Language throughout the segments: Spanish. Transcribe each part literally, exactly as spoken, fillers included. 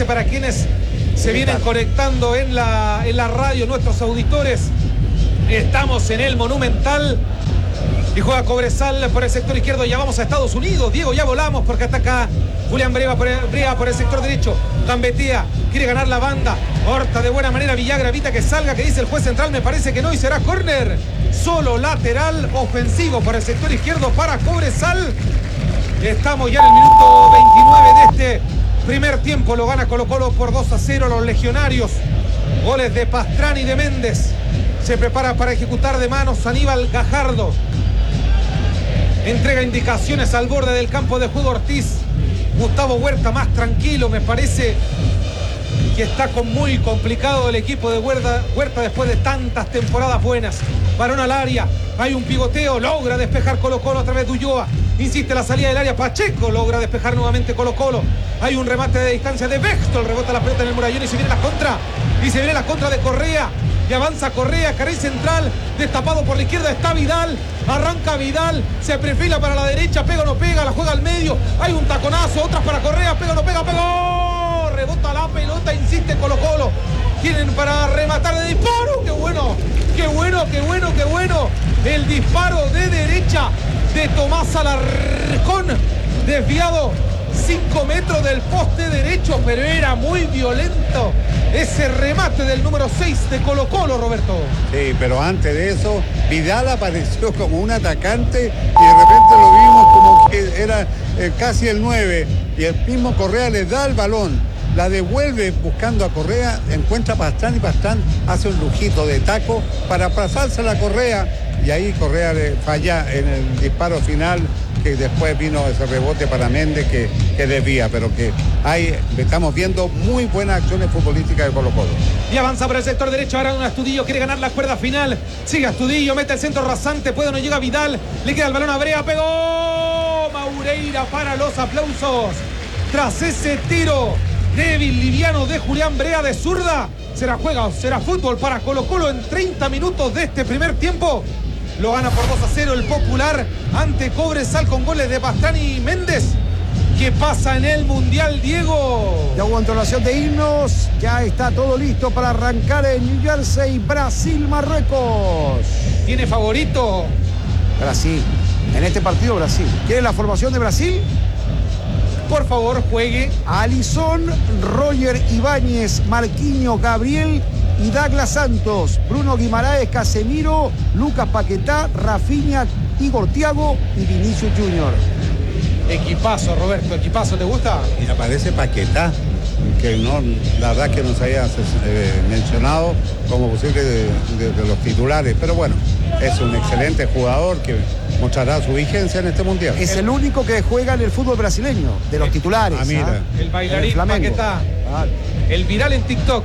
nuevamente para quienes se vienen conectando en la, en la radio, nuestros auditores. Estamos en el Monumental y juega Cobresal por el sector izquierdo. Ya vamos a Estados Unidos. Diego, ya volamos porque ataca Julián Brea por el, Brea por el sector derecho. Gambetea, quiere ganar la banda. Horta de buena manera, Villagra evita que salga, que dice el juez central, me parece que no, y será córner. Solo lateral ofensivo por el sector izquierdo para Cobresal. Estamos ya en el minuto veintinueve de este primer tiempo. Lo gana Colo-Colo por dos a cero los legionarios. Goles de Pastrán y de Méndez. Se prepara para ejecutar de manos Aníbal Gajardo. Entrega indicaciones al borde del campo de juego Ortiz. Gustavo Huerta más tranquilo, me parece que está con muy complicado el equipo de Huerta, Huerta después de tantas temporadas buenas. Balón al área, hay un pivoteo, logra despejar Colo-Colo a través de Ulloa. Insiste la salida del área, Pacheco logra despejar nuevamente Colo-Colo. Hay un remate de distancia de Bextol, rebota la pelota en el murallón y se viene la contra. Y se viene la contra de Correa. Y avanza Correa, carril central, destapado por la izquierda está Vidal, arranca Vidal, se perfila para la derecha, pega o no pega, la juega al medio, hay un taconazo, otras para Correa, pega o no pega, pegó, rebota la pelota, insiste Colo-Colo, tienen para rematar de disparo, qué bueno, qué bueno, qué bueno, qué bueno, el disparo de derecha de Tomás Alarcón, desviado cinco metros del poste derecho, pero era muy violento ese remate del número seis de Colo-Colo, Roberto. Sí, pero antes de eso, Vidal apareció como un atacante y de repente lo vimos como que era eh, casi el nueve, y el mismo Correa le da el balón, la devuelve buscando a Correa, encuentra a Pastrán y Pastrán hace un lujito de taco para pasarse a la Correa, y ahí Correa le falla en el disparo final, que después vino ese rebote para Méndez que, que desvía, pero que hay, estamos viendo muy buenas acciones futbolísticas de Colo-Colo. Y avanza por el sector derecho, ahora un Astudillo, quiere ganar la cuerda final, sigue Astudillo, mete el centro rasante, puede o no llega Vidal, le queda el balón a Brea, pegó Maureira para los aplausos, tras ese tiro débil, liviano de Julián Brea de zurda, será juega, será fútbol para Colo-Colo en treinta minutos de este primer tiempo. Lo gana por dos a cero el Popular ante Cobresal con goles de Pastrán y Méndez. ¿Qué pasa en el Mundial, Diego? Ya hubo entonación de himnos, ya está todo listo para arrancar en New Jersey, Brasil, Marruecos. ¿Tiene favorito? Brasil, en este partido Brasil. ¿Quiere la formación de Brasil? Por favor, juegue. Alisson, Roger Ibáñez, Marquinhos, Gabriel y Douglas Santos, Bruno Guimaraes, Casemiro, Lucas Paquetá, Rafinha, Igor Thiago y Vinicius Junior. Equipazo, Roberto, equipazo, ¿te gusta? Y aparece Paquetá, que no, la verdad que nos había eh, mencionado como posible de, de, de los titulares, pero bueno, es un excelente jugador que mostrará su vigencia en este mundial. Es el único que juega en el fútbol brasileño, de los titulares. Ah, mira. ¿Ah? El bailarín el Paquetá, ah. el viral en TikTok.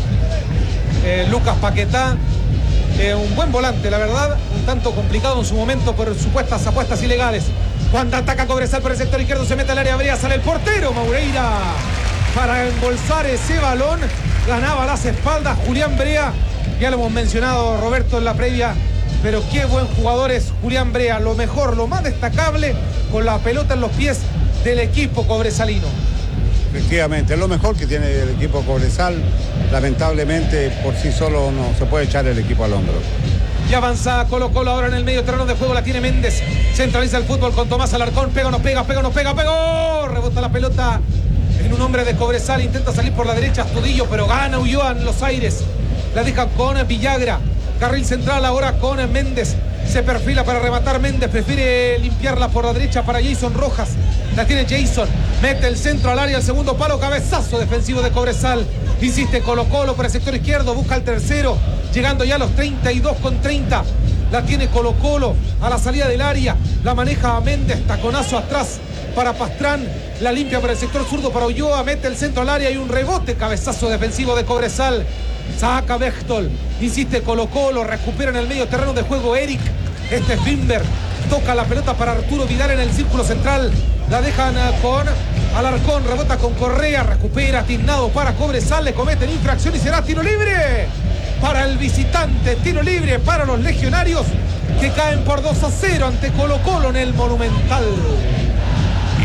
Eh, Lucas Paquetá, eh, un buen volante, la verdad, un tanto complicado en su momento por supuestas apuestas ilegales. Cuando ataca Cobresal por el sector izquierdo, se mete al área Brea, sale el portero Maureira para embolsar ese balón, ganaba las espaldas Julián Brea, ya lo hemos mencionado, Roberto, en la previa, pero qué buen jugador es Julián Brea, lo mejor, lo más destacable con la pelota en los pies del equipo cobresalino. Efectivamente, es lo mejor que tiene el equipo Cobresal. Lamentablemente, por sí solo no se puede echar el equipo al hombro. Y avanza Colo-Colo ahora en el medio terreno de juego, la tiene Méndez. Centraliza el fútbol con Tomás Alarcón. Pega o no pega, pega o no pega, pegó. Rebota la pelota en un hombre de Cobresal. Intenta salir por la derecha Astudillo, pero gana Ulloa en los aires. La deja con Villagra. Carril central ahora con Méndez. Se perfila para rematar Méndez. Prefiere limpiarla por la derecha para Jason Rojas. La tiene Jason. Mete el centro al área, el segundo palo. Cabezazo defensivo de Cobresal. Insiste Colo-Colo por el sector izquierdo. Busca el tercero. Llegando ya a los treinta y dos con treinta. La tiene Colo-Colo a la salida del área. La maneja a Méndez. Taconazo atrás para Pastrán. La limpia por el sector zurdo para Ulloa. Mete el centro al área y un rebote. Cabezazo defensivo de Cobresal. Saca Bextol. Insiste Colo-Colo. Recupera en el medio terreno de juego Eric. Este es Bimber. Toca la pelota para Arturo Vidal en el círculo central. La dejan con Alarcón. Rebota con Correa. Recupera Tiznado para Cobresal. Le cometen infracción y será tiro libre para el visitante. Tiro libre para los legionarios que caen por dos a cero ante Colo-Colo en el Monumental.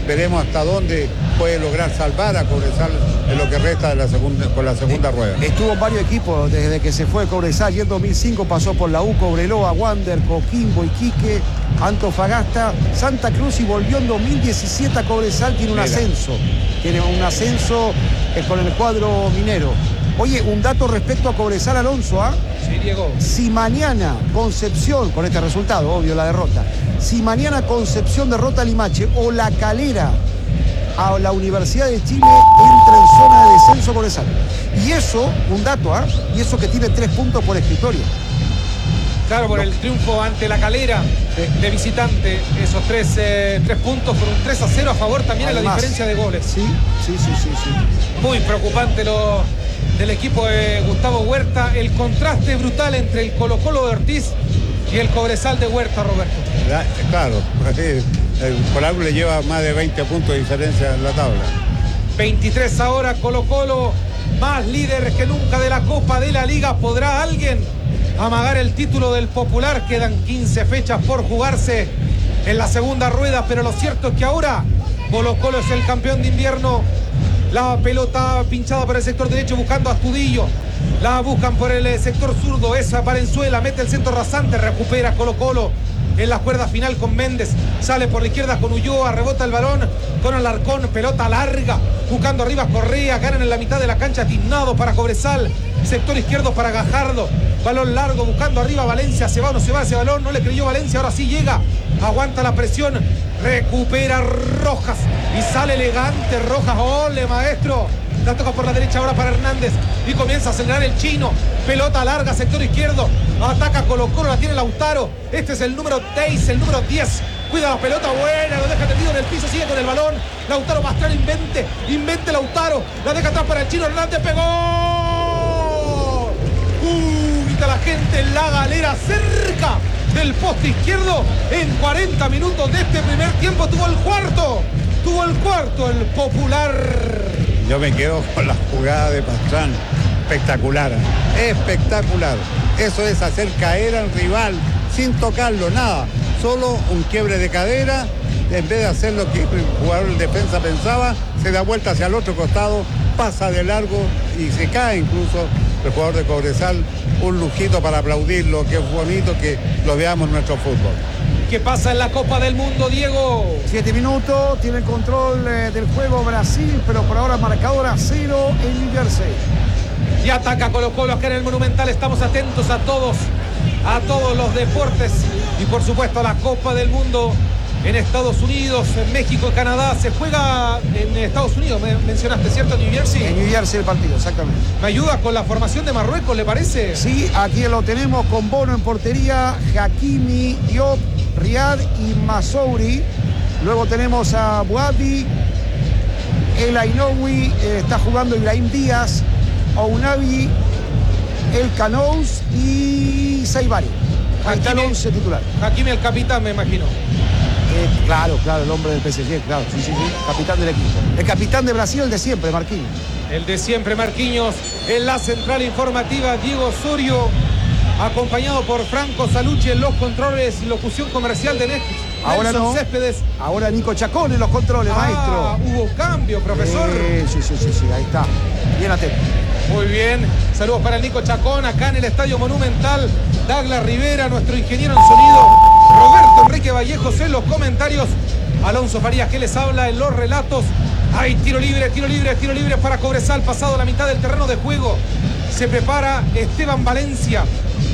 veremos hasta dónde puede lograr salvar a Cobresal en lo que resta de la segunda, con la segunda eh, rueda. Estuvo en varios equipos desde que se fue Cobresal, y en dos mil cinco pasó por la U, Cobreloa, Wander, Coquimbo, Iquique, Antofagasta, Santa Cruz, y volvió en dos mil diecisiete a Cobresal. Tiene un Mira. ascenso, tiene un ascenso eh, con el cuadro minero. Oye, un dato respecto a Cobresal, Alonso, ¿ah? Sí, Diego. Si mañana Concepción, con este resultado, obvio, la derrota, si mañana Concepción derrota a Limache o La Calera a la Universidad de Chile, entra en zona de descenso Cobresal. Y eso, un dato, ¿ah? Y eso que tiene tres puntos por escritorio. Claro, por el triunfo ante La Calera de visitante, esos tres, eh, tres puntos por un tres a cero a favor también en la Además, diferencia de goles. Sí, sí, sí, sí, sí. Muy preocupante lo del equipo de Gustavo Huerta, el contraste brutal entre el Colo-Colo de Ortiz y el Cobresal de Huerta, Roberto. Ya, claro, el Colo le lleva más de veinte puntos de diferencia en la tabla. veintitrés ahora, Colo-Colo, más líder que nunca de la Copa de la Liga. ¿Podrá alguien amagar el título del Popular? Quedan quince fechas por jugarse en la segunda rueda, pero lo cierto es que ahora Colo-Colo es el campeón de invierno. La pelota pinchada por el sector derecho buscando a Astudillo. La buscan por el sector zurdo. Esa Valenzuela mete el centro rasante. Recupera Colo-Colo en la cuerda final con Méndez. Sale por la izquierda con Ulloa. Rebota el balón con Alarcón. Pelota larga. Buscando arriba Correa. Ganan en la mitad de la cancha. Tiznado para Cobresal. Sector izquierdo para Gajardo. Balón largo buscando arriba Valencia. Se va o no se va ese balón. No le creyó Valencia. Ahora sí llega. Aguanta la presión. Recupera Rojas. Y sale elegante Rojas. ¡Ole, maestro! La toca por la derecha ahora para Hernández. Y comienza a acelerar el chino. Pelota larga, sector izquierdo. Ataca Colo-Colo, la tiene Lautaro. Este es el número seis, el número diez. Cuida la pelota, buena, lo deja tendido en el piso, sigue con el balón. Lautaro Pastrana, invente, invente Lautaro. La deja atrás para el chino, Hernández pegó. Uh, grita la gente en la galera, cerca del poste izquierdo. En cuarenta minutos de este primer tiempo tuvo el cuarto. Tuvo el cuarto, el Popular. Yo me quedo con la jugada de Pastrán. Espectacular, espectacular. Eso es hacer caer al rival sin tocarlo, nada. Solo un quiebre de cadera. En vez de hacer lo que el jugador de defensa pensaba, se da vuelta hacia el otro costado, pasa de largo y se cae incluso el jugador de Cobresal. Un lujito para aplaudirlo, que es bonito que lo veamos en nuestro fútbol. ¿Qué pasa en la Copa del Mundo, Diego? Siete minutos, tiene el control eh, del juego Brasil, pero por ahora marcador a cero en New Jersey. Y ataca Colo-Colo acá en el Monumental. Estamos atentos a todos, a todos los deportes. Y por supuesto a la Copa del Mundo en Estados Unidos, en México y Canadá. Se juega en Estados Unidos, me mencionaste, ¿cierto? New Jersey. En New Jersey el partido, exactamente. ¿Me ayuda con la formación de Marruecos, le parece? Sí, aquí lo tenemos con Bono en portería, Hakimi, Diop, Riad y Masouri. Luego tenemos a Boadi, El Ainoui, eh, está jugando Ibrahim Díaz, Ounavi, El Canous y Saibari. Ahí está el once titular. Hakimi, el capitán, me imagino. Eh, claro, claro, el hombre del P S G, claro, sí, sí, sí, capitán del equipo. El capitán de Brasil, el de siempre, Marquinhos. El de siempre, Marquinhos. En la central informativa, Diego Osorio, acompañado por Franco Salucci en los controles y locución comercial de Netflix. Ahora Nelson no. Céspedes. Ahora Nico Chacón en los controles, Ah, maestro. hubo cambio, profesor. Eh, sí, sí, sí, sí, ahí está. Bien atento. Muy bien. Saludos para el Nico Chacón, acá en el Estadio Monumental. Douglas Rivera, nuestro ingeniero en sonido. Roberto Enrique Vallejos en los comentarios. Alonso Farías que les habla en los relatos. Hay tiro libre, tiro libre, tiro libre para Cobresal. Pasado la mitad del terreno de juego. Se prepara Esteban Valencia.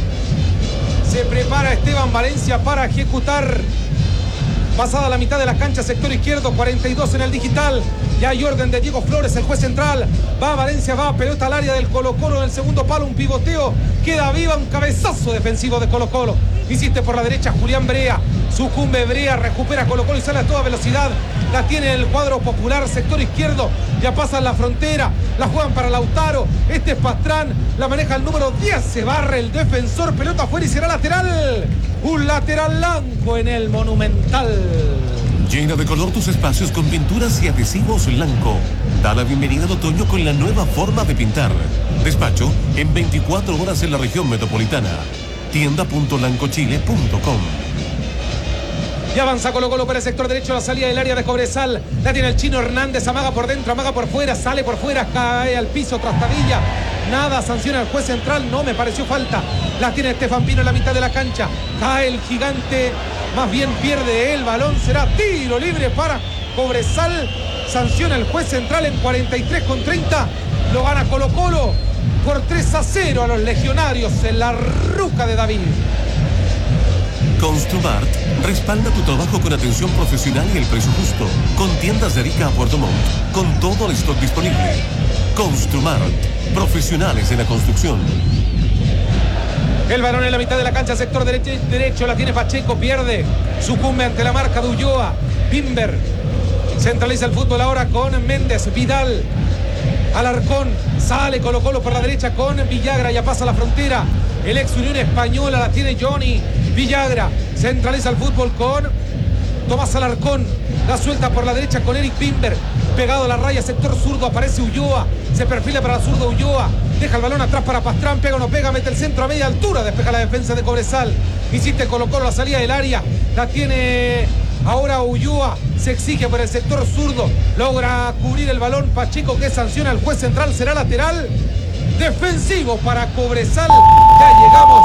Se prepara Esteban Valencia para ejecutar. Pasada la mitad de la cancha, sector izquierdo, cuarenta y dos en el digital. Ya hay orden de Diego Flores, el juez central. Va Valencia, va pelota al área del Colo-Colo en el segundo palo, un pivoteo. Queda viva, un cabezazo defensivo de Colo-Colo. Insiste por la derecha Julián Brea. Sucumbe Brea, recupera Colo-Colo y sale a toda velocidad. La tiene el cuadro Popular, sector izquierdo. Ya pasan la frontera. La juegan para Lautaro. Este es Pastrán. La maneja el número diez. Se barre el defensor. Pelota afuera y será lateral. Un lateral blanco en el Monumental. Llena de color tus espacios con pinturas y adhesivos Lanco. Da la bienvenida al otoño con la nueva forma de pintar. Despacho en veinticuatro horas en la región metropolitana. tienda punto lancochile punto com. Y avanza Colo Colo para el sector derecho, la salida del área de Cobresal. La tiene el Chino Hernández, amaga por dentro, amaga por fuera, sale por fuera, cae al piso, trastabilla. Nada, sanciona al juez central, no me pareció falta. La tiene Estefan Pino en la mitad de la cancha. Cae el gigante, más bien pierde el balón. Será tiro libre para Cobresal. Sanciona el juez central en cuarenta y tres con treinta. Lo gana Colo Colo por tres a cero a los legionarios en la ruca de David. Construmart respalda tu trabajo con atención profesional y el precio justo. Con tiendas de Arica a Puerto Montt, con todo el stock disponible. Construmart, profesionales en la construcción. El balón en la mitad de la cancha, sector derecho, derecho la tiene Pacheco, pierde, sucumbe ante la marca de Ulloa. Bimber centraliza el fútbol ahora con Méndez, Vidal, Alarcón, sale Colo Colo por la derecha con Villagra, ya pasa la frontera. El ex Unión Española la tiene Johnny Villagra, centraliza el fútbol con Tomás Alarcón, la suelta por la derecha con Eric Bimber, pegado a la raya, sector zurdo, aparece Ulloa, se perfila para la zurda Ulloa, deja el balón atrás para Pastrán, pega o no pega, mete el centro a media altura, despeja la defensa de Cobresal, insiste Colo Colo, la salida del área, la tiene ahora Ulloa, se exige por el sector zurdo, logra cubrir el balón Pacheco, que sanciona al juez central, será lateral defensivo para Cobresal. Ya llegamos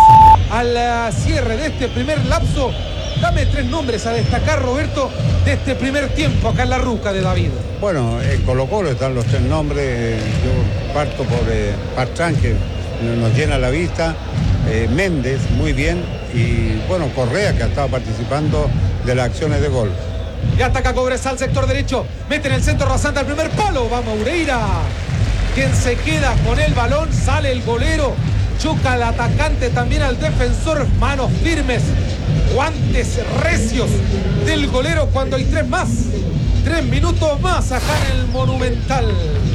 al cierre de este primer lapso. Dame tres nombres a destacar, Roberto, de este primer tiempo acá en la ruca de David. Bueno, en Colo Colo están los tres nombres. Yo parto por eh, Pastrán, que nos llena la vista, eh, Méndez, muy bien, y bueno, Correa, que ha estado participando de las acciones de gol. Ya ataca Cobresal, sector derecho, mete en el centro rasante al primer palo, va Moureira, quien se queda con el balón, sale el golero, choca al atacante, también al defensor, manos firmes, guantes recios del golero cuando hay tres más, tres minutos más acá en el Monumental.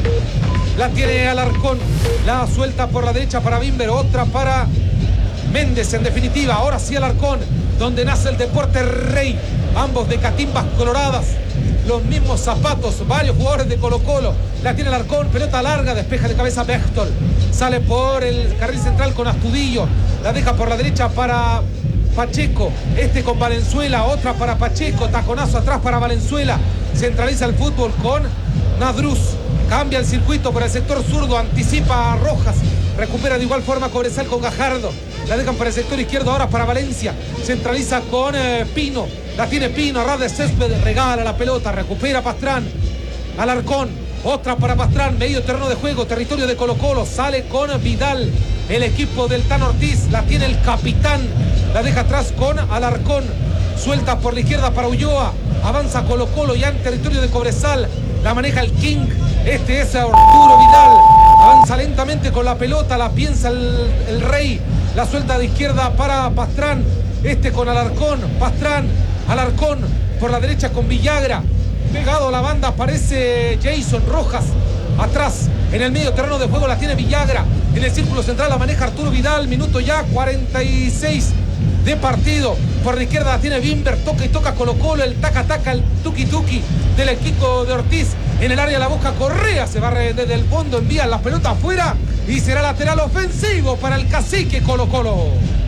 La tiene Alarcón, la suelta por la derecha para Bimber, otra para Méndez, en definitiva, ahora sí Alarcón, donde nace el deporte rey, ambos de catimbas coloradas, los mismos zapatos, varios jugadores de Colo Colo. La tiene Alarcón, pelota larga, despeja de cabeza Bechtol, sale por el carril central con Astudillo, la deja por la derecha para Pacheco, este con Valenzuela, otra para Pacheco, taconazo atrás para Valenzuela, centraliza el fútbol con Nadruz, cambia el circuito por el sector zurdo, anticipa a Rojas, recupera de igual forma Cobresal con Gajardo, la dejan para el sector izquierdo ahora para Valencia, centraliza con eh, Pino, la tiene Pino, a ras de césped, regala la pelota, recupera Pastrán, Alarcón, otra para Pastrán, medio terreno de juego, territorio de Colo Colo, sale con Vidal, el equipo del Tan Ortiz, la tiene el capitán, la deja atrás con Alarcón, suelta por la izquierda para Ulloa, avanza Colo Colo ya en territorio de Cobresal, la maneja el King, este es Arturo Vidal, avanza lentamente con la pelota, la piensa el, el Rey, la suelta de izquierda para Pastrán, este con Alarcón, Pastrán, Alarcón por la derecha con Villagra, pegado a la banda aparece Jason Rojas, atrás en el medio terreno de juego la tiene Villagra, en el círculo central la maneja Arturo Vidal, minuto ya cuarenta y seis de partido, por la izquierda la tiene Bimber, toca y toca Colo Colo, el taca taca, el tuki tuki del equipo de Ortiz, en el área la busca Correa, se va desde el fondo, envía la pelota afuera y será lateral ofensivo para el cacique Colo Colo.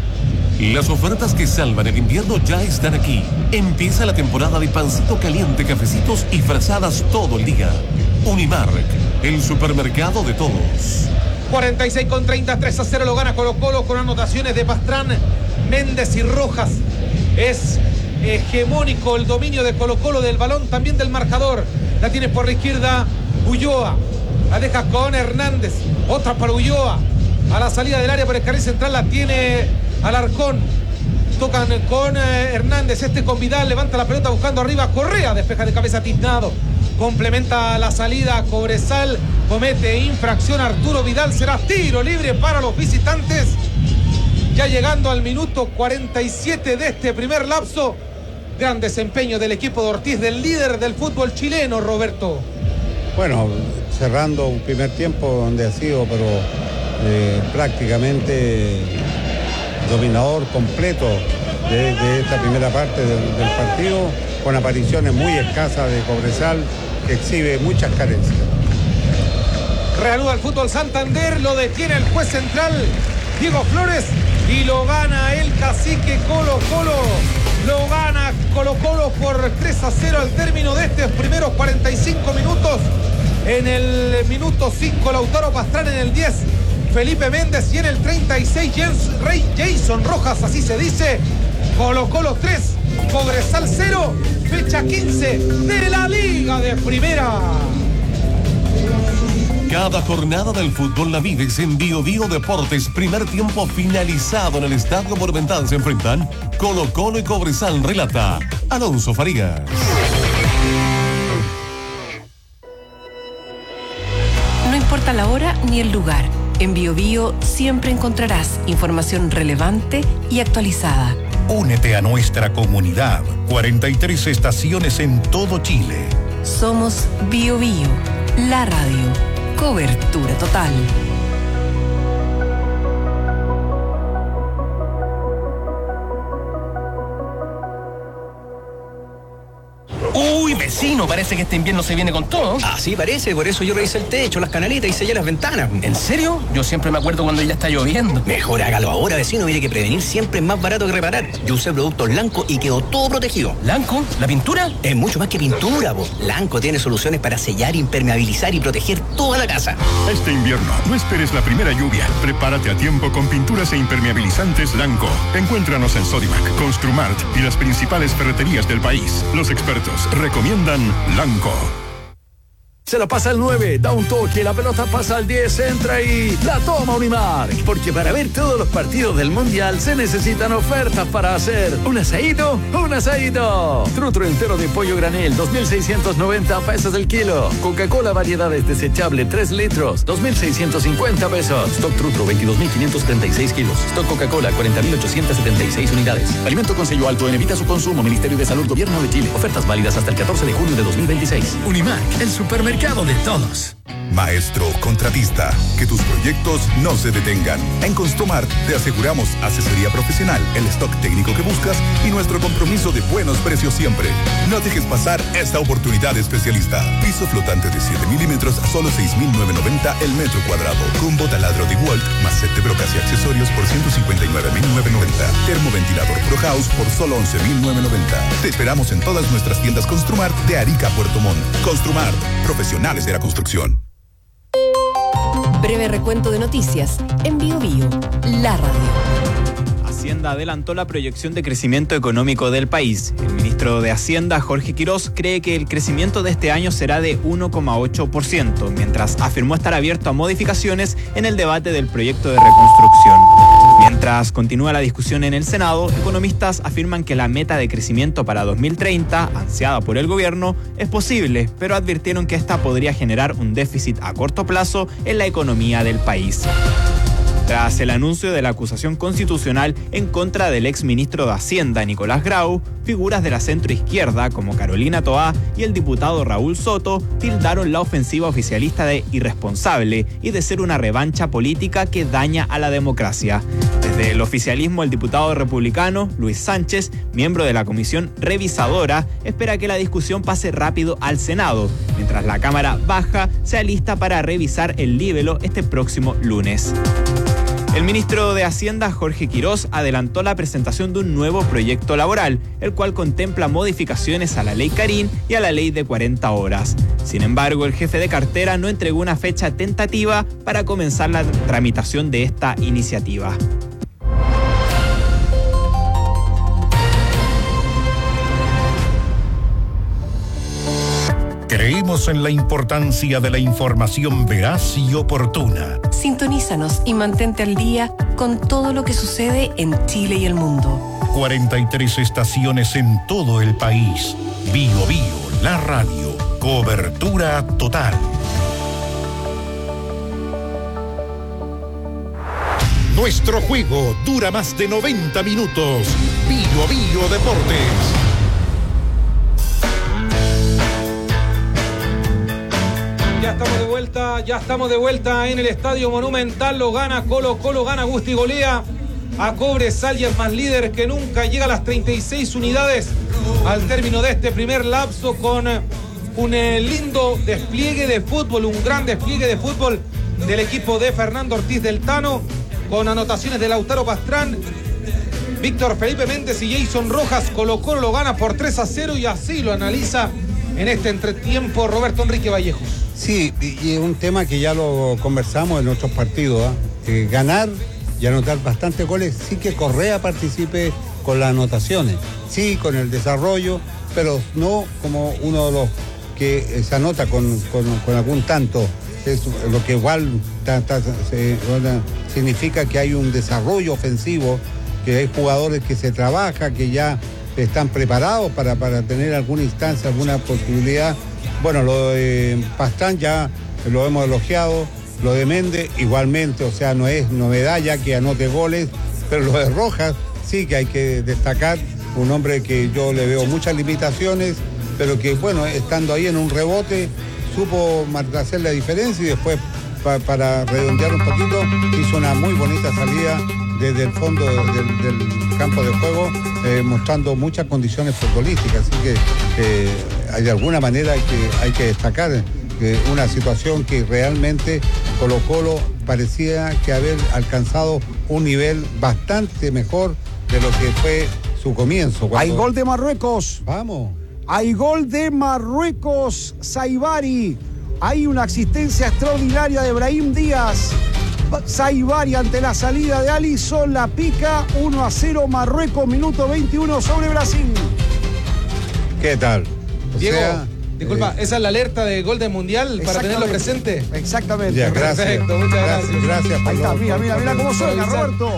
Las ofertas que salvan el invierno ya están aquí. Empieza la temporada de pancito caliente, cafecitos y frazadas todo el día. Unimark, el supermercado de todos. cuarenta y seis con treinta, tres a cero lo gana Colo Colo con anotaciones de Pastrán, Méndez y Rojas. Es hegemónico el dominio de Colo Colo del balón, también del marcador. La tiene por la izquierda Ulloa, la deja con Hernández, otra para Ulloa, a la salida del área por el carril central la tiene Alarcón, tocan con eh, Hernández, este con Vidal, levanta la pelota buscando arriba, Correa, despeja de cabeza Tiznado, complementa la salida Cobresal, comete infracción Arturo Vidal, será tiro libre para los visitantes, ya llegando al minuto cuarenta y siete de este primer lapso. Gran desempeño del equipo de Ortiz, del líder del fútbol chileno, Roberto. Bueno, cerrando un primer tiempo donde ha sido, pero eh, prácticamente dominador completo de, de esta primera parte del, del partido, con apariciones muy escasas de Cobresal, que exhibe muchas carencias. Reanuda el fútbol Santander, lo detiene el juez central Diego Flores y lo gana el cacique Colo Colo. Lo gana Colo Colo por tres a cero al término de estos primeros cuarenta y cinco minutos. En el minuto cinco, Lautaro Pastrán, en el diez, Felipe Méndez, y en el treinta y seis, James Rey, Jason Rojas, así se dice. Colo-Colo tres, Cobresal cero, fecha quince de la Liga de Primera. Cada jornada del fútbol la vives en Bio Bio Deportes. Primer tiempo finalizado en el Estadio Monumental. Se enfrentan Colo-Colo y Cobresal. Relata Alonso Farías. No importa la hora ni el lugar. En Bio Bio siempre encontrarás información relevante y actualizada. Únete a nuestra comunidad. cuarenta y tres estaciones en todo Chile. Somos Bio Bio, la radio. Cobertura total. Uy, vecino, parece que este invierno se viene con todo. Así parece, por eso yo revisé el techo, las canaletas y sellé las ventanas. ¿En serio? Yo siempre me acuerdo cuando ya está lloviendo. Mejor hágalo ahora, vecino. Mire que prevenir siempre es más barato que reparar. Yo usé productos Lanco y quedó todo protegido. ¿Lanco? ¿La pintura? Es mucho más que pintura, po. Lanco tiene soluciones para sellar, impermeabilizar y proteger toda la casa. Este invierno, no esperes la primera lluvia. Prepárate a tiempo con pinturas e impermeabilizantes Lanco. Encuéntranos en Sodimac, Construmart y las principales ferreterías del país. Los expertos recomiendan Lanco. Se la pasa al nueve, da un toque, la pelota pasa al diez, entra y la toma Unimark. Porque para ver todos los partidos del Mundial se necesitan ofertas para hacer un asadito, un asadito. Trutro entero de pollo granel, dos mil seiscientos noventa pesos el kilo. Coca-Cola variedades desechable, tres litros, dos mil seiscientos cincuenta pesos. Stock Trutro, veintidós mil quinientos treinta y seis kilos. Stock Coca-Cola, cuarenta mil ochocientos setenta y seis unidades. Alimento con sello alto en evita su consumo. Ministerio de Salud, Gobierno de Chile. Ofertas válidas hasta el catorce de junio de dos mil veintiséis. Unimark, el supermercado de todos. Maestro contratista, que tus proyectos no se detengan. En Construmart te aseguramos asesoría profesional, el stock técnico que buscas y nuestro compromiso de buenos precios siempre. No dejes pasar esta oportunidad especialista. Piso flotante de siete milímetros a solo seis mil novecientos noventa el metro cuadrado. Combo taladro de Walt más set de brocas y accesorios por ciento cincuenta y nueve mil novecientos noventa. Termoventilador Pro House por solo once mil novecientos noventa. Te esperamos en todas nuestras tiendas Construmart de Arica a Puerto Montt. Construmart, profesionales de la construcción. Breve recuento de noticias en Bio Bio, la radio. Hacienda adelantó la proyección de crecimiento económico del país. El ministro de Hacienda, Jorge Quirós, cree que el crecimiento de este año será de uno coma ocho por ciento, mientras afirmó estar abierto a modificaciones en el debate del proyecto de reconstrucción. Mientras continúa la discusión en el Senado, economistas afirman que la meta de crecimiento para dos mil treinta, ansiada por el gobierno, es posible, pero advirtieron que esta podría generar un déficit a corto plazo en la economía del país. Tras el anuncio de la acusación constitucional en contra del exministro de Hacienda, Nicolás Grau, figuras de la centroizquierda como Carolina Toá y el diputado Raúl Soto tildaron la ofensiva oficialista de irresponsable y de ser una revancha política que daña a la democracia. Desde el oficialismo, el diputado republicano Luis Sánchez, miembro de la comisión revisadora, espera que la discusión pase rápido al Senado, mientras la Cámara Baja se alista para revisar el libelo este próximo lunes. El ministro de Hacienda, Jorge Quirós, adelantó la presentación de un nuevo proyecto laboral, el cual contempla modificaciones a la ley Carín y a la ley de cuarenta horas. Sin embargo, el jefe de cartera no entregó una fecha tentativa para comenzar la tramitación de esta iniciativa. Creemos en la importancia de la información veraz y oportuna. Sintonízanos y mantente al día con todo lo que sucede en Chile y el mundo. cuarenta y tres estaciones en todo el país. Bio Bio, la radio. Cobertura total. Nuestro juego dura más de noventa minutos. Bio Bio Deportes. Ya estamos de vuelta, ya estamos de vuelta en el Estadio Monumental. Lo gana Colo Colo, gana Gusti, golea a Cobresal y es más líder que nunca. Llega a las treinta y seis unidades al término de este primer lapso con un lindo despliegue de fútbol, un gran despliegue de fútbol del equipo de Fernando Ortiz del Tano, con anotaciones de Lautaro Pastrán, Víctor Felipe Méndez y Jason Rojas. Colo Colo lo gana por tres a cero y así lo analiza en este entretiempo Roberto Enrique Vallejo. Sí, y es un tema que ya lo conversamos en otros partidos. ¿eh? Eh, ganar y anotar bastantes goles, sí que Correa participe con las anotaciones, sí con el desarrollo, pero no como uno de los que eh, se anota con, con, con algún tanto. Es lo que igual ta, ta, se, bueno, significa que hay un desarrollo ofensivo, que hay jugadores que se trabaja, que ya están preparados para, para tener alguna instancia, alguna posibilidad. Bueno, lo de Pastrán ya lo hemos elogiado, lo de Méndez igualmente, o sea, no es novedad ya que anote goles, pero lo de Rojas sí que hay que destacar, un hombre que yo le veo muchas limitaciones, pero que bueno, estando ahí en un rebote, supo hacer la diferencia y después pa, para redondear un poquito, hizo una muy bonita salida desde el fondo del, del campo de juego, eh, mostrando muchas condiciones futbolísticas, así que eh, de alguna manera hay que, hay que destacar eh, una situación que realmente Colo Colo parecía que haber alcanzado un nivel bastante mejor de lo que fue su comienzo. Cuando... Hay gol de Marruecos. Vamos. Hay gol de Marruecos, Saibari. Hay una asistencia extraordinaria de Brahim Díaz. Saibari ante la salida de Alisson, la pica, uno a cero Marruecos, minuto veintiuno sobre Brasil. ¿Qué tal? O Diego, sea, disculpa, eh, ¿esa es la alerta de gol del Mundial para tenerlo presente? Exactamente. Ya, gracias. Perfecto, muchas gracias. Gracias. Ahí está, mira, mira, mira cómo suena, Roberto.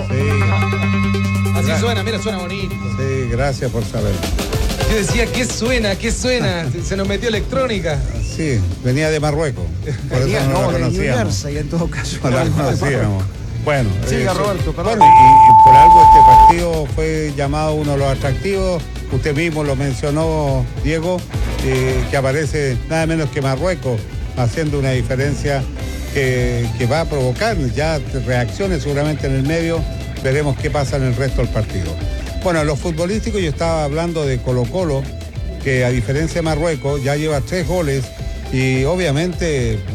Sí. Así suena, mira, suena bonito. Sí, gracias por saber. Yo decía, ¿qué suena? ¿Qué suena? Se nos metió electrónica. Sí, venía de Marruecos. Por venía, eso no, no lo de conocíamos. New Jersey, en todo caso. No la conocíamos. Bueno, siga, eh, Roberto, perdón. Bueno, y, y por algo este partido fue llamado uno de los atractivos. Usted mismo lo mencionó, Diego, eh, que aparece nada menos que Marruecos haciendo una diferencia que, que va a provocar ya reacciones seguramente en el medio. Veremos qué pasa en el resto del partido. Bueno, los futbolísticos, yo estaba hablando de Colo Colo, que a diferencia de Marruecos ya lleva tres goles y obviamente eh,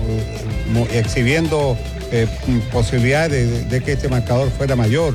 exhibiendo eh, posibilidades de, de que este marcador fuera mayor.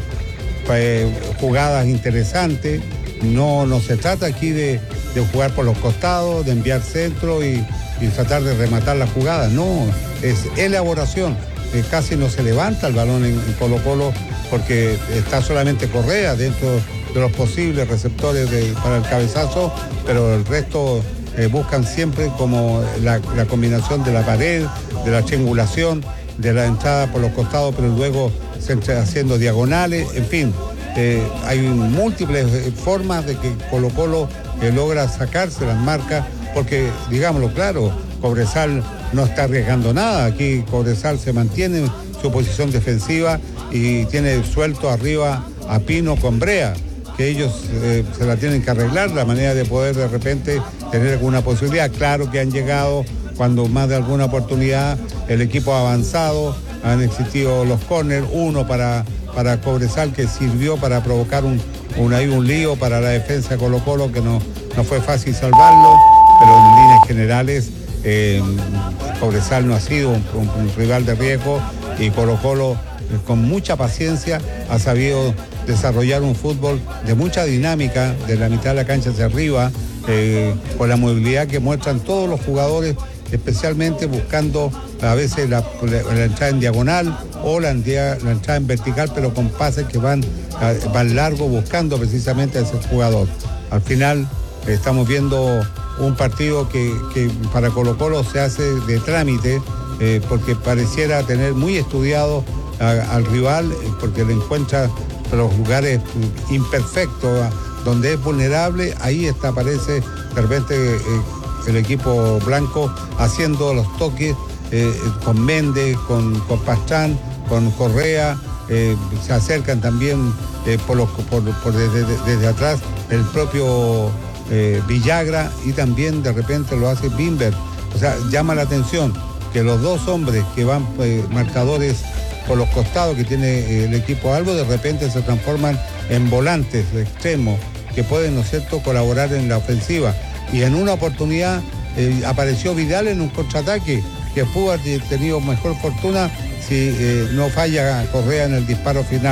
Eh, jugadas interesantes, no, no se trata aquí de, de jugar por los costados, de enviar centro y, y tratar de rematar la jugada, no, es elaboración. Eh, casi no se levanta el balón en, en Colo Colo porque está solamente Correa dentro de los posibles receptores de, para el cabezazo, pero el resto eh, buscan siempre como la, la combinación de la pared, de la triangulación, de la entrada por los costados, pero luego se entra haciendo diagonales, en fin, eh, hay múltiples formas de que Colo Colo eh, logra sacarse las marcas, porque digámoslo claro, Cobresal no está arriesgando nada, aquí Cobresal se mantiene su posición defensiva y tiene suelto arriba a Pino con Brea, que ellos eh, se la tienen que arreglar, la manera de poder de repente tener alguna posibilidad. Claro que han llegado cuando más de alguna oportunidad el equipo ha avanzado, han existido los córneres, uno para, para Cobresal que sirvió para provocar un, un, ahí un lío para la defensa de Colo Colo que no, no fue fácil salvarlo, pero en líneas generales eh, Cobresal no ha sido un, un, un rival de riesgo y Colo Colo eh, con mucha paciencia ha sabido desarrollar un fútbol de mucha dinámica, de la mitad de la cancha hacia arriba, eh, con la movilidad que muestran todos los jugadores, especialmente buscando a veces la, la, la entrada en diagonal o la, la entrada en vertical, pero con pases que van, van largo buscando precisamente a ese jugador. Al final eh, estamos viendo un partido que, que para Colo Colo se hace de trámite, eh, porque pareciera tener muy estudiado a, al rival, eh, porque le encuentra los lugares imperfectos, donde es vulnerable, ahí está, aparece de repente eh, el equipo blanco haciendo los toques eh, con Méndez, con, con Pastrán, con Correa, eh, se acercan también eh, por los, por, por desde, desde atrás el propio eh, Villagra y también de repente lo hace Bimber. O sea, llama la atención que los dos hombres que van eh, marcadores por los costados que tiene el equipo Albo, de repente se transforman en volantes de extremo que pueden, ¿no es cierto?, colaborar en la ofensiva. Y en una oportunidad eh, apareció Vidal en un contraataque que pudo haber tenido mejor fortuna si eh, no falla Correa en el disparo final.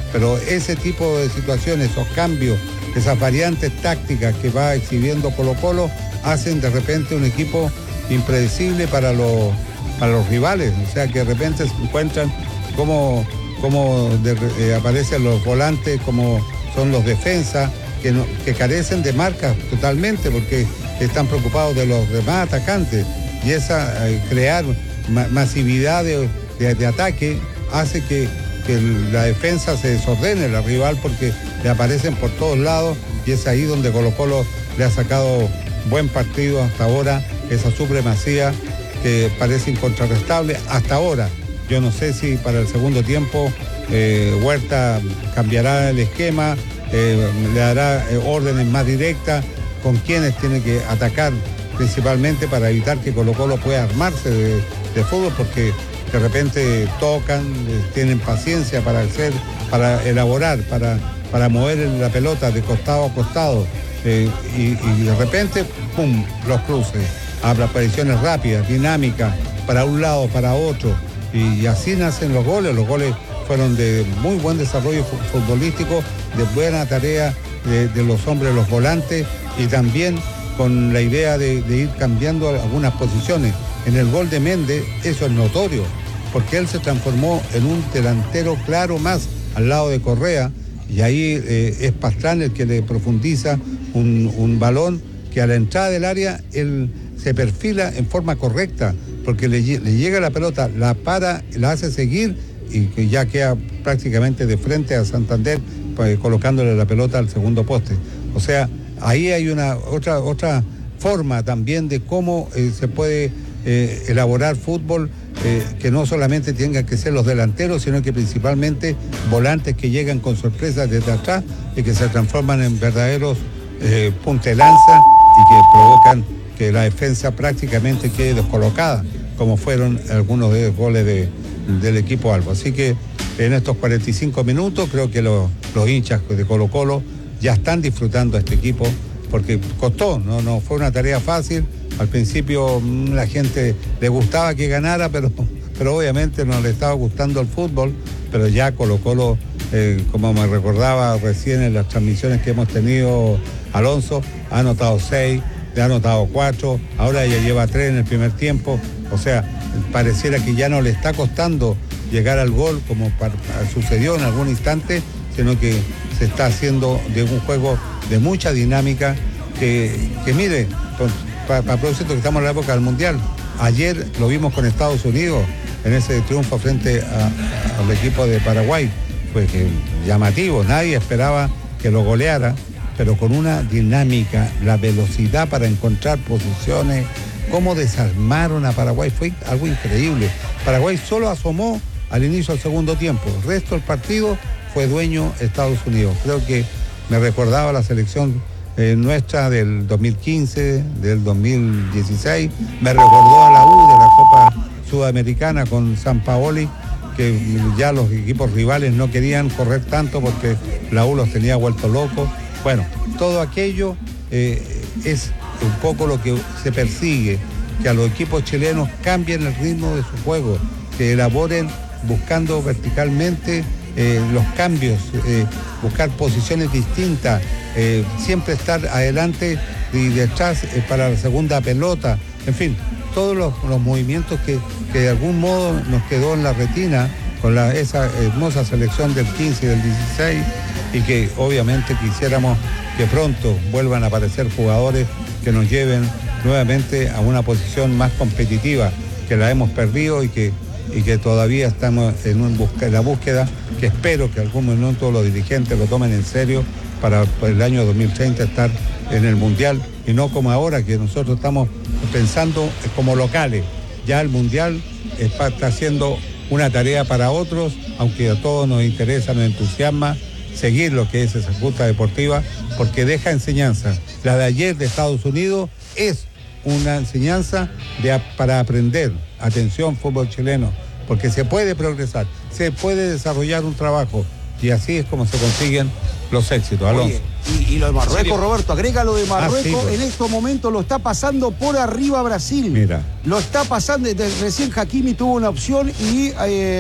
pero ese tipo de situaciones, esos cambios, esas variantes tácticas que va exhibiendo Colo-Colo, hacen de repente un equipo impredecible para los, para los rivales. O sea, que de repente se encuentran cómo, cómo de, eh, aparecen los volantes, como son los defensas, que, no, que carecen de marcas totalmente porque están preocupados de los demás atacantes. Y esa eh, crear ma masividad de, de, de ataque hace que, que la defensa se desordene, la rival, porque le aparecen por todos lados, y es ahí donde Colo-Colo le ha sacado buen partido hasta ahora, esa supremacía que parece incontrarrestable hasta ahora. Yo no sé si para el segundo tiempo eh, Huerta cambiará el esquema, eh, le dará eh, órdenes más directas con quienes tiene que atacar, principalmente para evitar que Colo-Colo pueda armarse de, de fútbol, porque de repente tocan, eh, tienen paciencia para hacer, para elaborar, para, para mover la pelota de costado a costado. Eh, y, y de repente, ¡pum!, los cruces, apariciones rápidas, dinámicas, para un lado, para otro, y, y así nacen los goles. Los goles fueron de muy buen desarrollo futbolístico, de buena tarea de, de los hombres, los volantes, y también con la idea de, de ir cambiando algunas posiciones. En el gol de Méndez eso es notorio, porque él se transformó en un delantero claro más al lado de Correa, y ahí eh, es Pastrán el que le profundiza un, un balón que a la entrada del área él se perfila en forma correcta, porque le, le llega la pelota, la para, la hace seguir y que ya queda prácticamente de frente a Santander, pues, colocándole la pelota al segundo poste. O sea, ahí hay una otra, otra forma también de cómo eh, se puede eh, elaborar fútbol, eh, que no solamente tengan que ser los delanteros, sino que principalmente volantes que llegan con sorpresas desde atrás y que se transforman en verdaderos eh, puntelanza y que provocan que la defensa prácticamente quede descolocada, como fueron algunos de los goles de, del equipo Albo. Así que en estos cuarenta y cinco minutos creo que los, los hinchas de Colo-Colo ya están disfrutando a este equipo, porque costó, no, no fue una tarea fácil. Al principio la gente le gustaba que ganara, pero, pero obviamente no le estaba gustando el fútbol, pero ya Colo-Colo, eh, como me recordaba recién en las transmisiones que hemos tenido, Alonso, ha anotado seis, le ha anotado cuatro, ahora ya lleva tres en el primer tiempo. O sea, pareciera que ya no le está costando llegar al gol como para, sucedió en algún instante, sino que se está haciendo de un juego de mucha dinámica, que, que mire, para pa, propósito que estamos en la época del Mundial, ayer lo vimos con Estados Unidos en ese triunfo frente a, al equipo de Paraguay, fue que llamativo, nadie esperaba que lo goleara, pero con una dinámica, la velocidad para encontrar posiciones, cómo desarmaron a Paraguay, fue algo increíble. Paraguay solo asomó al inicio del segundo tiempo, el resto del partido fue dueño Estados Unidos. Creo que me recordaba la selección eh, nuestra del dos mil quince, del dos mil dieciséis, me recordó a la U de la Copa Sudamericana con Sampaoli, que ya los equipos rivales no querían correr tanto porque la U los tenía vueltos locos. Bueno, todo aquello eh, es un poco lo que se persigue, que a los equipos chilenos cambien el ritmo de su juego, que elaboren buscando verticalmente eh, los cambios, eh, buscar posiciones distintas, eh, siempre estar adelante y detrás eh, para la segunda pelota, en fin, todos los, los movimientos que, que de algún modo nos quedó en la retina con la, esa hermosa selección del quince y del dieciséis, y que obviamente quisiéramos que pronto vuelvan a aparecer jugadores que nos lleven nuevamente a una posición más competitiva, que la hemos perdido y que, y que todavía estamos en, un busca, en la búsqueda, que espero que algún momento los dirigentes lo tomen en serio para, para el año dos mil treinta estar en el Mundial, y no como ahora que nosotros estamos pensando como locales. Ya el Mundial está haciendo una tarea para otros, aunque a todos nos interesa, nos entusiasma seguir lo que es esa justa deportiva, porque deja enseñanza. La de ayer de Estados Unidos es una enseñanza de, para aprender. Atención, fútbol chileno, porque se puede progresar, se puede desarrollar un trabajo, y así es como se consiguen los éxitos. Alonso. Oye, y, y lo de Marruecos, Roberto, agrega lo de Marruecos, ah, sí, pues. En estos momentos lo está pasando por arriba Brasil. Mira. Lo está pasando, desde recién Hakimi tuvo una opción y eh,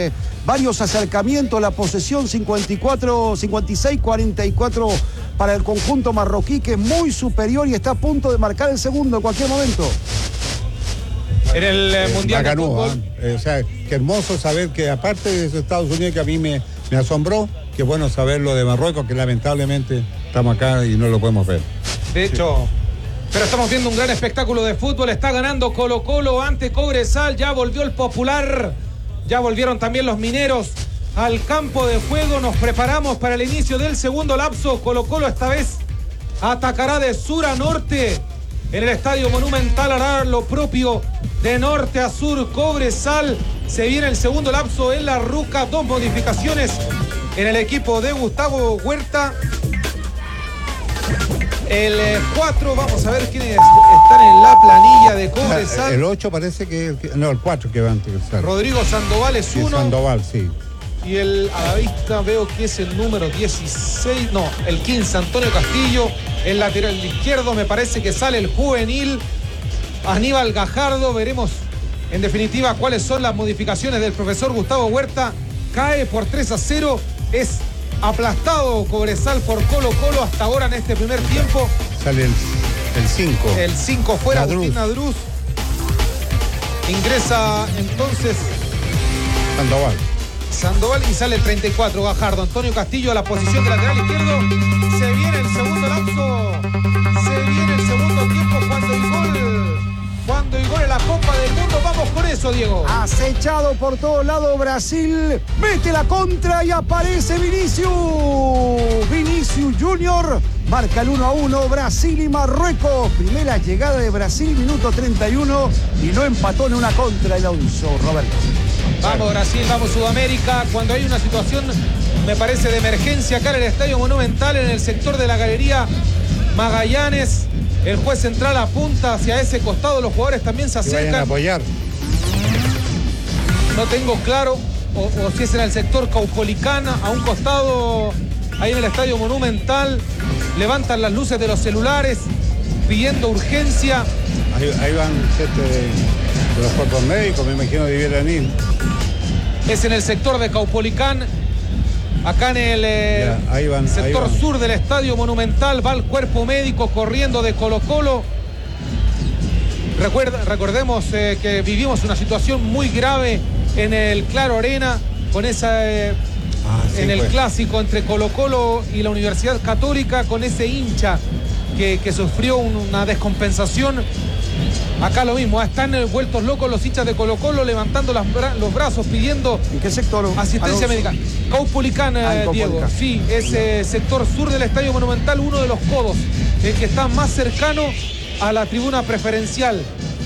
varios acercamientos, la posesión cincuenta y cuatro, cincuenta y seis cuarenta y cuatro para el conjunto marroquí, que es muy superior y está a punto de marcar el segundo en cualquier momento. En el eh, Mundial de Fútbol. ¿eh? O sea, qué hermoso saber que aparte de esos Estados Unidos que a mí me, me asombró, qué bueno saber lo de Marruecos, que lamentablemente estamos acá y no lo podemos ver. De hecho, sí. Pero estamos viendo un gran espectáculo de fútbol. Está ganando Colo Colo ante Cobresal. Ya volvió el Popular. Ya volvieron también los mineros al campo de juego. Nos preparamos para el inicio del segundo lapso. Colo Colo esta vez atacará de sur a norte. En el Estadio Monumental hará lo propio de norte a sur. Cobresal. Se viene el segundo lapso en la Ruca. Dos modificaciones en el equipo de Gustavo Huerta. El cuatro, vamos a ver quiénes están en la planilla de Cobresal. El ocho parece que... No, el cuatro que va antes. Rodrigo Sandoval es sí, uno. Sandoval, sí. Y el, a la vista veo que es el número dieciséis, no, el quince, Antonio Castillo. El lateral izquierdo me parece que sale el juvenil Aníbal Gajardo. Veremos en definitiva cuáles son las modificaciones del profesor Gustavo Huerta. Cae por tres a cero. Es aplastado Cobresal por Colo Colo hasta ahora en este primer tiempo. Sale el cinco. El cinco fuera Agustín Nadruz. Ingresa entonces Sandoval. Sandoval y sale el treinta y cuatro Gajardo. Antonio Castillo a la posición de lateral izquierdo. Se viene el segundo lapso. Se viene el segundo tiempo cuando el gol. Cuando el gol en la Copa del Mundo. Vamos con eso, Diego. Acechado por todos lados Brasil. Mete la contra y aparece Vinicius. Vinicius Junior marca el uno a uno. Brasil y Marruecos. Primera llegada de Brasil, minuto treinta y uno. Y no empató en una contra el Alonso, Roberto. Vamos Brasil, vamos Sudamérica. Cuando hay una situación, me parece, de emergencia acá en el Estadio Monumental, en el sector de la Galería Magallanes, el juez central apunta hacia ese costado, los jugadores también se acercan. Y vayan a apoyar. No tengo claro o, o si es en el sector Caupolicana, a un costado, ahí en el Estadio Monumental, levantan las luces de los celulares, pidiendo urgencia. Ahí, ahí van gente de, de los cuerpos médicos, me imagino de Villanín. Es en el sector de Caupolicán, acá en el eh, ya, ahí van, sector ahí van. sur del Estadio Monumental, va el cuerpo médico corriendo de Colo Colo. Recuerda, recordemos eh, que vivimos una situación muy grave en el Claro Arena, con esa eh, ah, sí, en el pues. clásico entre Colo Colo y la Universidad Católica, con ese hincha que, que sufrió un, una descompensación. Acá lo mismo, están vueltos locos los hinchas de Colo Colo, levantando las bra los brazos, pidiendo ¿en qué sector? asistencia médica. Caupolicán, ah, Diego, sí, ese sector sur del Estadio Monumental, uno de los codos, el que está más cercano a la tribuna preferencial.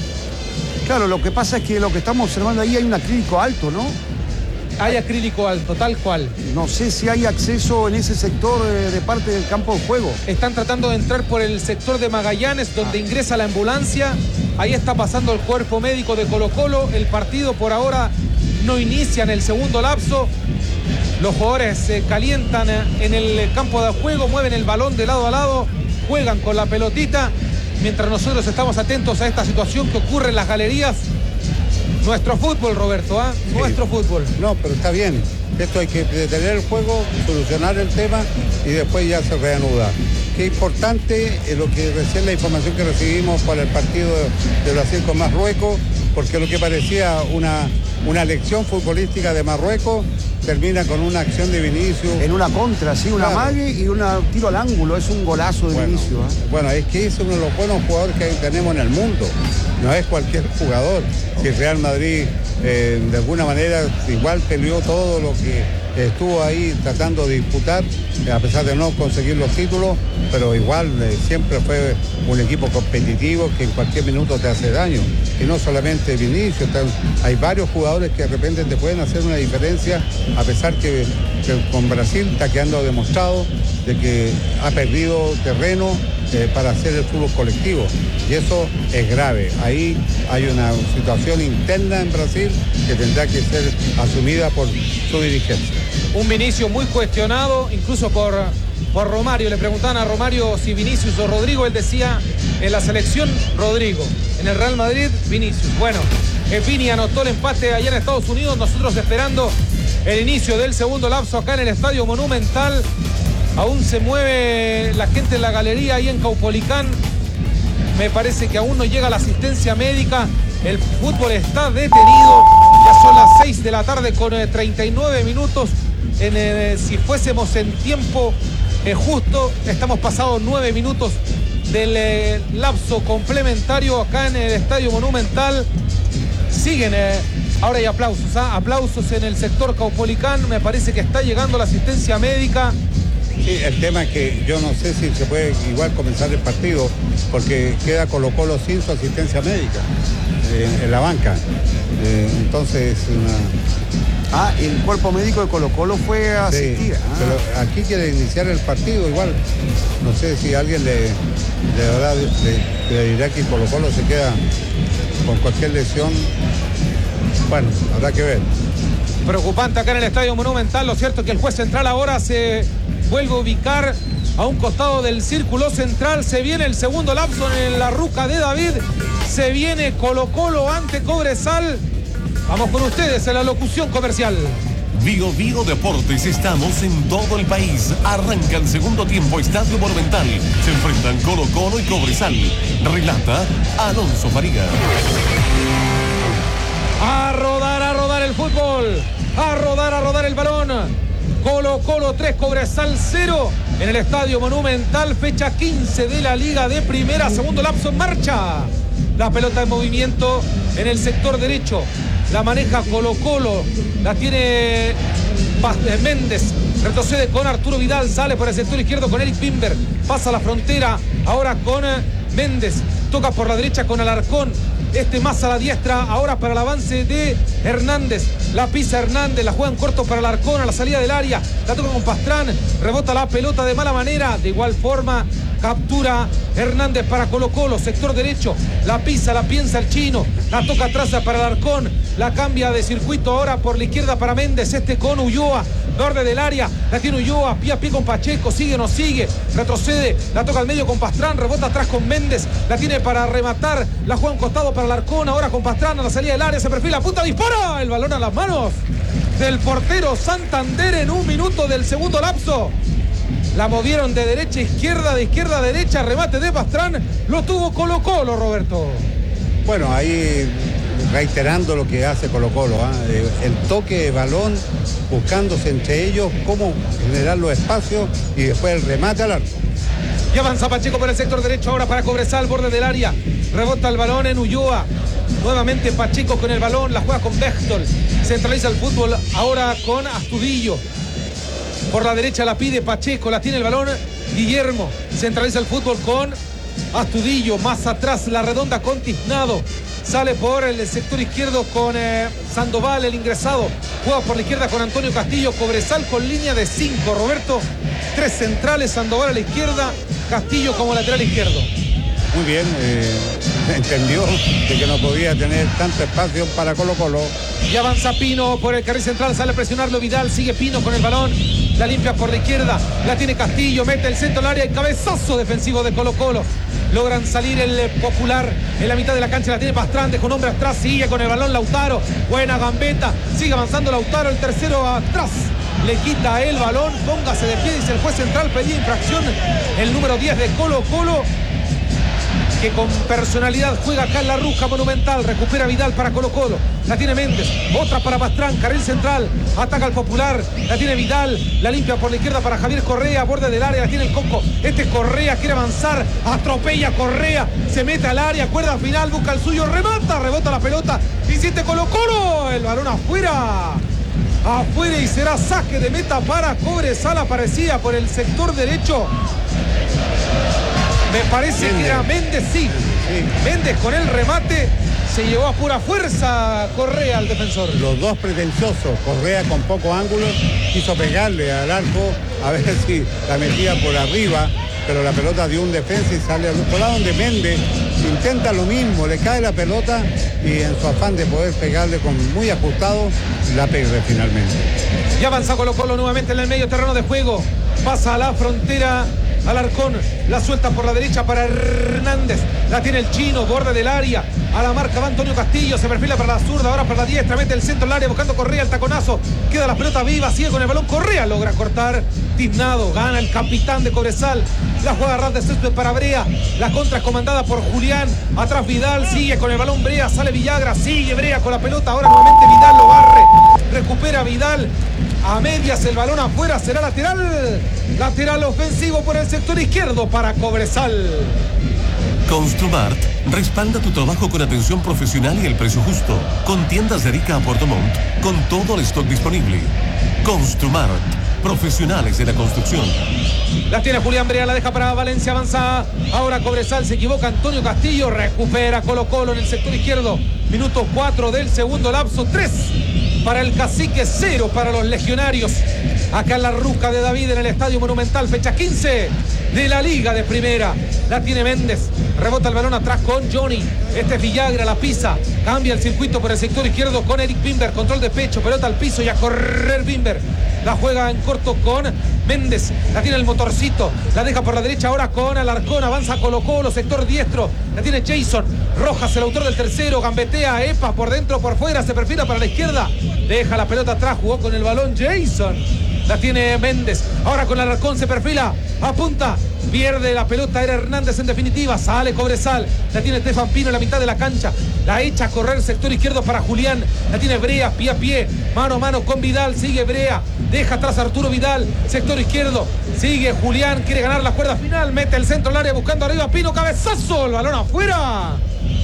Claro, lo que pasa es que lo que estamos observando ahí hay un acrílico alto, ¿no? Hay acrílico alto, tal cual. No sé si hay acceso en ese sector de, de parte del campo de juego. Están tratando de entrar por el sector de Magallanes, donde ah. ingresa la ambulancia. Ahí está pasando el cuerpo médico de Colo Colo. El partido por ahora no inicia en el segundo lapso. Los jugadores se calientan en el campo de juego, mueven el balón de lado a lado, juegan con la pelotita, mientras nosotros estamos atentos a esta situación que ocurre en las galerías. Nuestro fútbol, Roberto, ¿ah? ¿eh? Nuestro sí. fútbol. No, pero está bien. Esto hay que detener el juego, solucionar el tema y después ya se reanuda. Qué importante es lo que recién la información que recibimos para el partido de Brasil con Marruecos, porque lo que parecía una, una lección futbolística de Marruecos termina con una acción de Vinicius. En una contra, sí, una claro. mague y un tiro al ángulo. Es un golazo de bueno, Vinicius. ¿eh? Bueno, es que es uno de los buenos jugadores que tenemos en el mundo. No es cualquier jugador. Si Real Madrid eh, de alguna manera igual peleó todo lo que estuvo ahí tratando de disputar, a pesar de no conseguir los títulos, pero igual eh, siempre fue un equipo competitivo que en cualquier minuto te hace daño. Y no solamente Vinicius, hay varios jugadores que de repente te pueden hacer una diferencia, a pesar que, que con Brasil está quedando demostrado de que ha perdido terreno eh, para hacer el fútbol colectivo. Y eso es grave. Ahí hay una situación interna en Brasil que tendrá que ser asumida por su dirigencia. Un Vinicius muy cuestionado, incluso por, por Romario. Le preguntaban a Romario si Vinicius o Rodrigo. Él decía, en la selección, Rodrigo. En el Real Madrid, Vinicius. Bueno, Vini anotó el empate allá en Estados Unidos. Nosotros esperando el inicio del segundo lapso acá en el Estadio Monumental. Aún se mueve la gente en la galería ahí en Caupolicán. Me parece que aún no llega la asistencia médica. El fútbol está detenido. Ya son las seis de la tarde con eh, treinta y nueve minutos. En, eh, si fuésemos en tiempo eh, justo, estamos pasados nueve minutos del eh, lapso complementario acá en el Estadio Monumental. Siguen, eh, ahora hay aplausos, ¿ah? aplausos en el sector Caupolicán. Me parece que está llegando la asistencia médica. Sí, el tema es que yo no sé si se puede igual comenzar el partido, porque queda Colo-Colo sin su asistencia médica eh, en la banca. Eh, entonces, una... Ah, el cuerpo médico de Colo-Colo fue a sí, asistir. Ah. Pero aquí quiere iniciar el partido igual. No sé si alguien le, de verdad le, le dirá que Colo-Colo se queda con cualquier lesión. Bueno, habrá que ver. Preocupante acá en el Estadio Monumental. Lo cierto es que el juez central ahora se vuelve a ubicar a un costado del círculo central. Se viene el segundo lapso en la ruca de David. Se viene Colo-Colo ante Cobresal. Vamos con ustedes en la locución comercial. Bio Bio Deportes, estamos en todo el país. Arranca el segundo tiempo, Estadio Monumental. Se enfrentan Colo-Colo y Cobresal. Relata Alonso Fariga. A rodar, a rodar el fútbol. A rodar, a rodar el balón. Colo-Colo tres, Cobresal cero. En el Estadio Monumental, fecha quince de la Liga de Primera. Segundo lapso en marcha. La pelota en movimiento en el sector derecho. La maneja Colo-Colo. La tiene Méndez. Retrocede con Arturo Vidal. Sale por el sector izquierdo con Eric Bimber. Pasa la frontera. Ahora con Méndez. Toca por la derecha con Alarcón. Este más a la diestra. Ahora para el avance de Hernández. La pisa Hernández. La juega en corto para Alarcón a la salida del área. La toca con Pastrán. Rebota la pelota de mala manera. De igual forma captura Hernández para Colo-Colo. Sector derecho. La pisa, la piensa el chino. La toca atrás para Alarcón. La cambia de circuito ahora por la izquierda para Méndez. Este con Ulloa. Borde del área. La tiene Ulloa. Pie a pie con Pacheco. Sigue, no sigue. Retrocede. La toca al medio con Pastrán. Rebota atrás con Méndez. La tiene para rematar. La juega un costado para Alarcón. Ahora con Pastrán a la salida del área. Se perfila. Punta, dispara. El balón a las manos del portero Santander en un minuto del segundo lapso. La movieron de derecha a izquierda, de izquierda a derecha. Remate de Pastrán. Lo tuvo Colo-Colo, Roberto. Bueno, ahí reiterando lo que hace Colo-Colo, ¿eh? El toque de balón, buscándose entre ellos cómo generar los espacios y después el remate al arco. Y avanza Pacheco por el sector derecho ahora para Cobresal, borde del área. Rebota el balón en Ulloa. Nuevamente Pacheco con el balón, la juega con Bechtold. Centraliza el fútbol ahora con Astudillo. Por la derecha la pide Pacheco, la tiene el balón Guillermo. Centraliza el fútbol con Astudillo. Más atrás la redonda con Tiznado. Sale por el sector izquierdo con eh, Sandoval, el ingresado. Juega por la izquierda con Antonio Castillo. Cobresal con línea de cinco. Roberto, tres centrales. Sandoval a la izquierda. Castillo como lateral izquierdo. Muy bien, eh, entendió de que no podía tener tanto espacio para Colo-Colo. Y avanza Pino por el carril central, sale a presionarlo Vidal, sigue Pino con el balón, la limpia por la izquierda, la tiene Castillo, mete el centro al área y cabezazo defensivo de Colo-Colo. Logran salir el Popular en la mitad de la cancha, la tiene Pastrán, deja un hombre atrás, sigue con el balón Lautaro, buena gambeta, sigue avanzando Lautaro, el tercero atrás. Le quita el balón, póngase de pie, dice el juez central, pedía infracción el número diez de Colo-Colo, que con personalidad juega acá en la Ruja Monumental. Recupera Vidal para Colo-Colo. La tiene Méndez. Otra para Pastrán. Carril central. Ataca al Popular. La tiene Vidal. La limpia por la izquierda para Javier Correa. Borde del área. La tiene el Coco. Este Correa quiere avanzar. Atropella Correa. Se mete al área. Cuerda final. Busca el suyo. Remata. Rebota la pelota. Insiste Colo-Colo. El balón afuera. Afuera y será saque de meta para Cobresal. Aparecía por el sector derecho. Me parece Méndez. que era Méndez, sí. sí. Méndez con el remate se llevó a pura fuerza Correa al defensor. Los dos pretenciosos, Correa con poco ángulo, quiso pegarle al arco a ver si la metía por arriba, pero la pelota dio un defensa y sale al otro lado, donde Méndez intenta lo mismo, le cae la pelota y en su afán de poder pegarle con muy ajustado, la pierde finalmente. Y avanza Colo-Colo nuevamente en el medio terreno de juego. Pasa a la frontera. Alarcón la suelta por la derecha para Hernández. La tiene el chino, borde del área. A la marca va Antonio Castillo, se perfila para la zurda, ahora para la diestra, mete el centro al área buscando Correa, el taconazo, queda la pelota viva, sigue con el balón, Correa logra cortar, Tiznado, gana el capitán de Cobresal, la juega ras de césped para Brea, la contra es comandada por Julián, atrás Vidal, sigue con el balón Brea, sale Villagra, sigue Brea con la pelota, ahora nuevamente Vidal lo barre, recupera Vidal, a medias el balón afuera, será lateral, lateral ofensivo por el sector izquierdo para Cobresal. Construmart respalda tu trabajo con atención profesional y el precio justo. Con tiendas de Arica a Puerto Montt, con todo el stock disponible. Construmart, profesionales de la construcción. La tiene Julián Brea, la deja para Valencia, avanza. Ahora Cobresal, se equivoca Antonio Castillo, recupera Colo Colo en el sector izquierdo. Minuto cuatro del segundo lapso, tres para el Cacique, cero para los legionarios. Acá en la Ruca de David en el Estadio Monumental, fecha quince de la Liga de Primera. La tiene Méndez, rebota el balón atrás con Johnny. Este es Villagra, la pisa, cambia el circuito por el sector izquierdo con Eric Bimber, control de pecho, pelota al piso y a correr Bimber. La juega en corto con Méndez, la tiene el motorcito, la deja por la derecha ahora con Alarcón, avanza Colo Colo, sector diestro, la tiene Jason Rojas, el autor del tercero, gambetea Epa por dentro, por fuera, se perfila para la izquierda, deja la pelota atrás, jugó con el balón Jason, la tiene Méndez, ahora con Alarcón se perfila, apunta, pierde la pelota, era Hernández en definitiva, sale Cobresal, la tiene Estefan Pino en la mitad de la cancha, la echa a correr sector izquierdo para Julián, la tiene Brea, pie a pie, mano a mano con Vidal, sigue Brea, deja atrás a Arturo Vidal, sector izquierdo, sigue Julián, quiere ganar la cuerda final, mete el centro al área buscando arriba Pino, cabezazo, el balón afuera,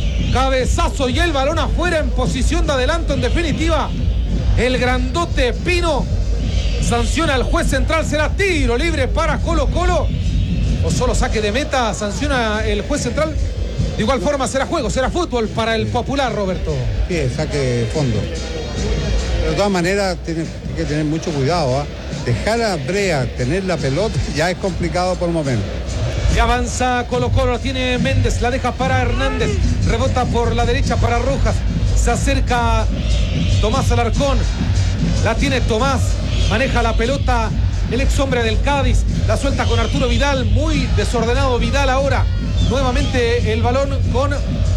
cabezazo y el balón afuera en posición de adelanto en definitiva, el grandote Pino sanciona al juez central, será tiro libre para Colo Colo o solo saque de meta, sanciona el juez central. De igual forma será juego, será fútbol para el Popular, Roberto. Sí, saque de fondo. Pero de todas maneras tiene que tener mucho cuidado, ¿eh? Dejar a Brea tener la pelota ya es complicado por el momento. Y avanza Colo Colo, la tiene Méndez, la deja para Hernández, rebota por la derecha para Rojas, se acerca Tomás Alarcón, la tiene Tomás, maneja la pelota el ex hombre del Cádiz, la suelta con Arturo Vidal, muy desordenado Vidal ahora, nuevamente el balón con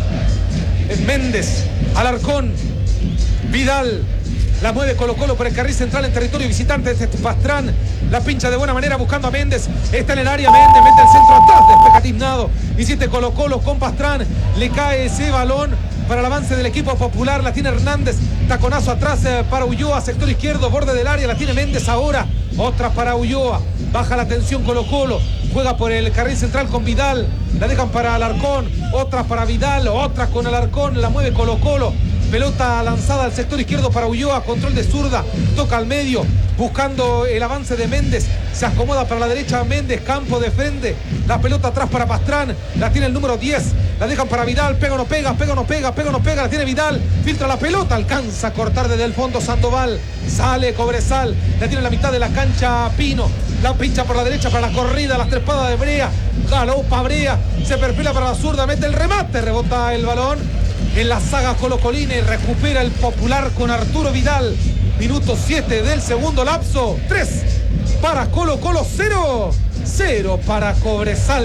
Méndez, Alarcón, Vidal, la mueve Colo Colo por el carril central en territorio visitante, este Pastrán, la pincha de buena manera buscando a Méndez, está en el área Méndez, mete el centro atrás, despeja Tiznado, insiste Colo Colo con Pastrán, le cae ese balón para el avance del equipo Popular, la tiene Hernández, taconazo atrás eh, para Ulloa, sector izquierdo, borde del área, la tiene Méndez ahora, otra para Ulloa, baja la tensión Colo Colo, juega por el carril central con Vidal, la dejan para Alarcón, otra para Vidal, otra con Alarcón, la mueve Colo Colo, pelota lanzada al sector izquierdo para Ulloa, control de zurda, toca al medio, buscando el avance de Méndez, se acomoda para la derecha Méndez, campo de frente, la pelota atrás para Pastrán, la tiene el número diez, la dejan para Vidal, pega o no pega, pega o no pega, pega o no pega, la tiene Vidal, filtra la pelota, alcanza a cortar desde el fondo Sandoval, sale Cobresal, la tiene en la mitad de la cancha Pino, la pincha por la derecha para la corrida, la trepada de Brea, galopa Brea, se perfila para la zurda, mete el remate, rebota el balón en la saga colocolina y recupera el Popular con Arturo Vidal. Minuto siete del segundo lapso. tres para Colo Colo, cero. cero para Cobresal.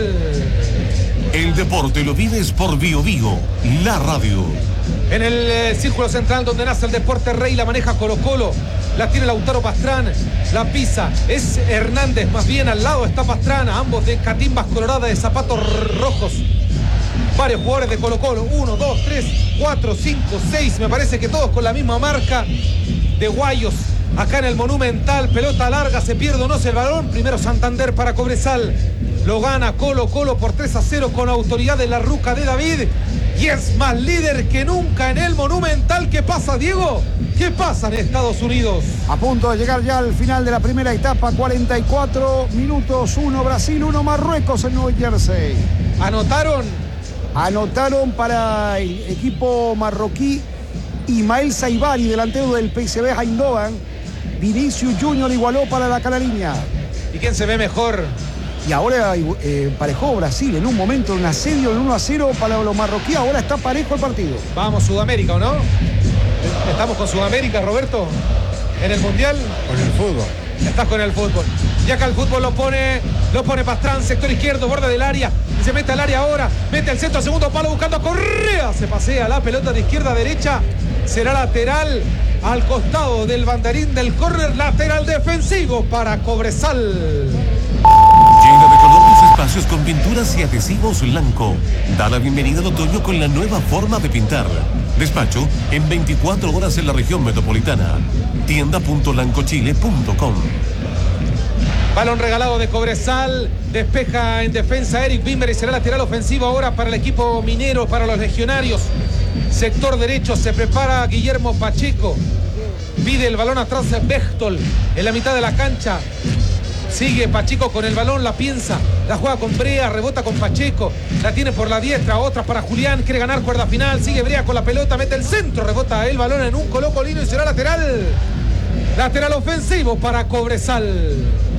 El deporte lo vives por Bio Bio, la radio. En el eh, círculo central donde nace el deporte rey, la maneja Colo Colo. La tiene Lautaro Pastrán, la pisa. Es Hernández, más bien al lado está Pastrán. Ambos de catimbas coloradas, de zapatos rojos. Varios jugadores de Colo Colo, uno, dos, tres, cuatro, cinco, seis, me parece que todos con la misma marca de Guayos, acá en el Monumental, pelota larga, se pierde o no el balón, primero Santander para Cobresal, lo gana Colo Colo por tres a cero con autoridad de la Ruca de David, y es más líder que nunca en el Monumental. ¿Qué pasa, Diego? ¿Qué pasa en Estados Unidos? A punto de llegar ya al final de la primera etapa, cuarenta y cuatro minutos, uno Brasil, uno Marruecos en New Jersey. Anotaron Anotaron para el equipo marroquí Ismael Saibari, delantero del P S V Eindhoven. Vinicius Junior igualó para la canariña. ¿Y quién se ve mejor? Y ahora eh, parejó Brasil en un momento, un asedio en uno a cero para los marroquíes. Ahora está parejo el partido. Vamos, Sudamérica, ¿o no? Estamos con Sudamérica, Roberto, en el Mundial. Con el fútbol. Estás con el fútbol. Y acá el fútbol lo pone, lo pone Pastrán, sector izquierdo, borde del área. se mete al área ahora, mete el centro, segundo palo buscando a Correa, se pasea la pelota de izquierda a derecha, será lateral al costado del banderín del córner, lateral defensivo para Cobresal. Llena de color tus espacios con pinturas y adhesivos Lanco. Da la bienvenida al otoño con la nueva forma de pintar. Despacho en veinticuatro horas en la región metropolitana. tienda punto lancochile punto com. Balón regalado de Cobresal, despeja en defensa Eric Bimber y será lateral ofensivo ahora para el equipo minero, para los legionarios. Sector derecho se prepara Guillermo Pacheco. Pide el balón atrás de Bechtol en la mitad de la cancha. Sigue Pacheco con el balón, la piensa, la juega con Brea, rebota con Pacheco, la tiene por la diestra, otra para Julián, quiere ganar cuerda final, sigue Brea con la pelota, mete el centro, rebota el balón en un colocolino y será lateral. Lateral ofensivo para Cobresal.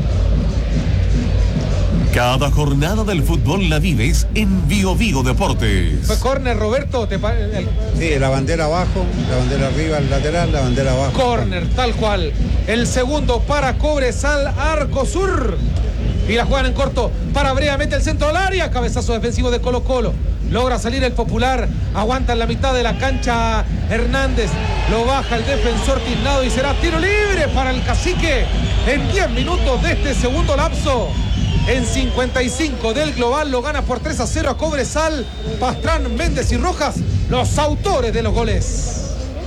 Cada jornada del fútbol la vives en Bio Bio Deportes. Fue córner, Roberto. Te el... Sí, la bandera abajo, la bandera arriba, el lateral, la bandera abajo. Córner, tal cual. El segundo para Cobresal, arco sur. Y la juegan en corto para Brea, mete el centro al área. Cabezazo defensivo de Colo Colo. Logra salir el Popular, aguanta en la mitad de la cancha Hernández. Lo baja el defensor tiznado y será tiro libre para el Cacique en diez minutos de este segundo lapso. En cincuenta y cinco del global lo gana por tres a cero a Cobresal. Pastrán, Méndez y Rojas, los autores de los goles.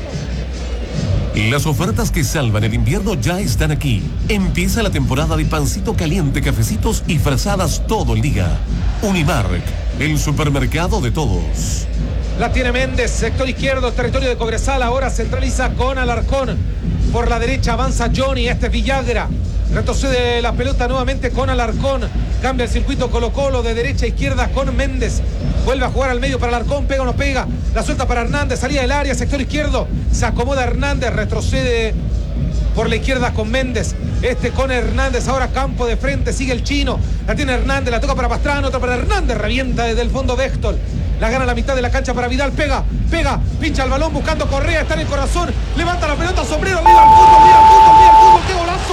Las ofertas que salvan el invierno ya están aquí. Empieza la temporada de pancito caliente, cafecitos y frazadas todo el día. Unimark, el supermercado de todos. La tiene Méndez, sector izquierdo, territorio de Cobresal. Ahora centraliza con Alarcón. Por la derecha avanza Johnny, este es Villagra. Retrocede la pelota nuevamente con Alarcón. Cambia el circuito Colo Colo de derecha a izquierda con Méndez. Vuelve a jugar al medio para Alarcón. Pega o no pega. La suelta para Hernández. Salida del área, sector izquierdo. Se acomoda Hernández. Retrocede por la izquierda con Méndez. Este con Hernández. Ahora campo de frente. Sigue el chino. La tiene Hernández. La toca para Pastrán. Otra para Hernández. Revienta desde el fondo Bechtol. La gana a la mitad de la cancha para Vidal. Pega, pega. Pincha el balón buscando Correa. Está en el corazón. Levanta la pelota. Sombrero. Viva el fútbol. Viva el fútbol. Viva el fútbol. ¡Qué golazo!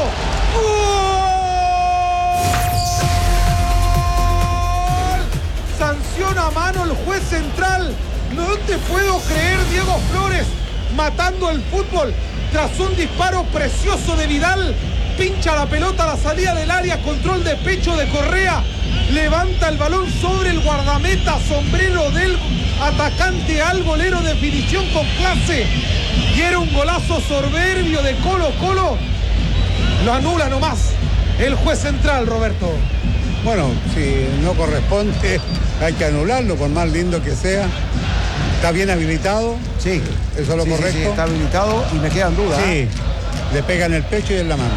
¡Gol! Sanciona a mano el juez central. No te puedo creer, Diego Flores matando el fútbol tras un disparo precioso de Vidal. Pincha la pelota a la salida del área, control de pecho de Correa, levanta el balón sobre el guardameta, sombrero del atacante al golero, definición con clase, y era un golazo soberbio de Colo Colo. Lo anula nomás el juez central, Roberto. Bueno, si no corresponde hay que anularlo, por más lindo que sea. ¿Está bien habilitado? Sí. ¿Eso es lo sí, correcto? Sí, sí, está habilitado y me quedan dudas. Sí, ¿eh? Le pega en el pecho y en la mano.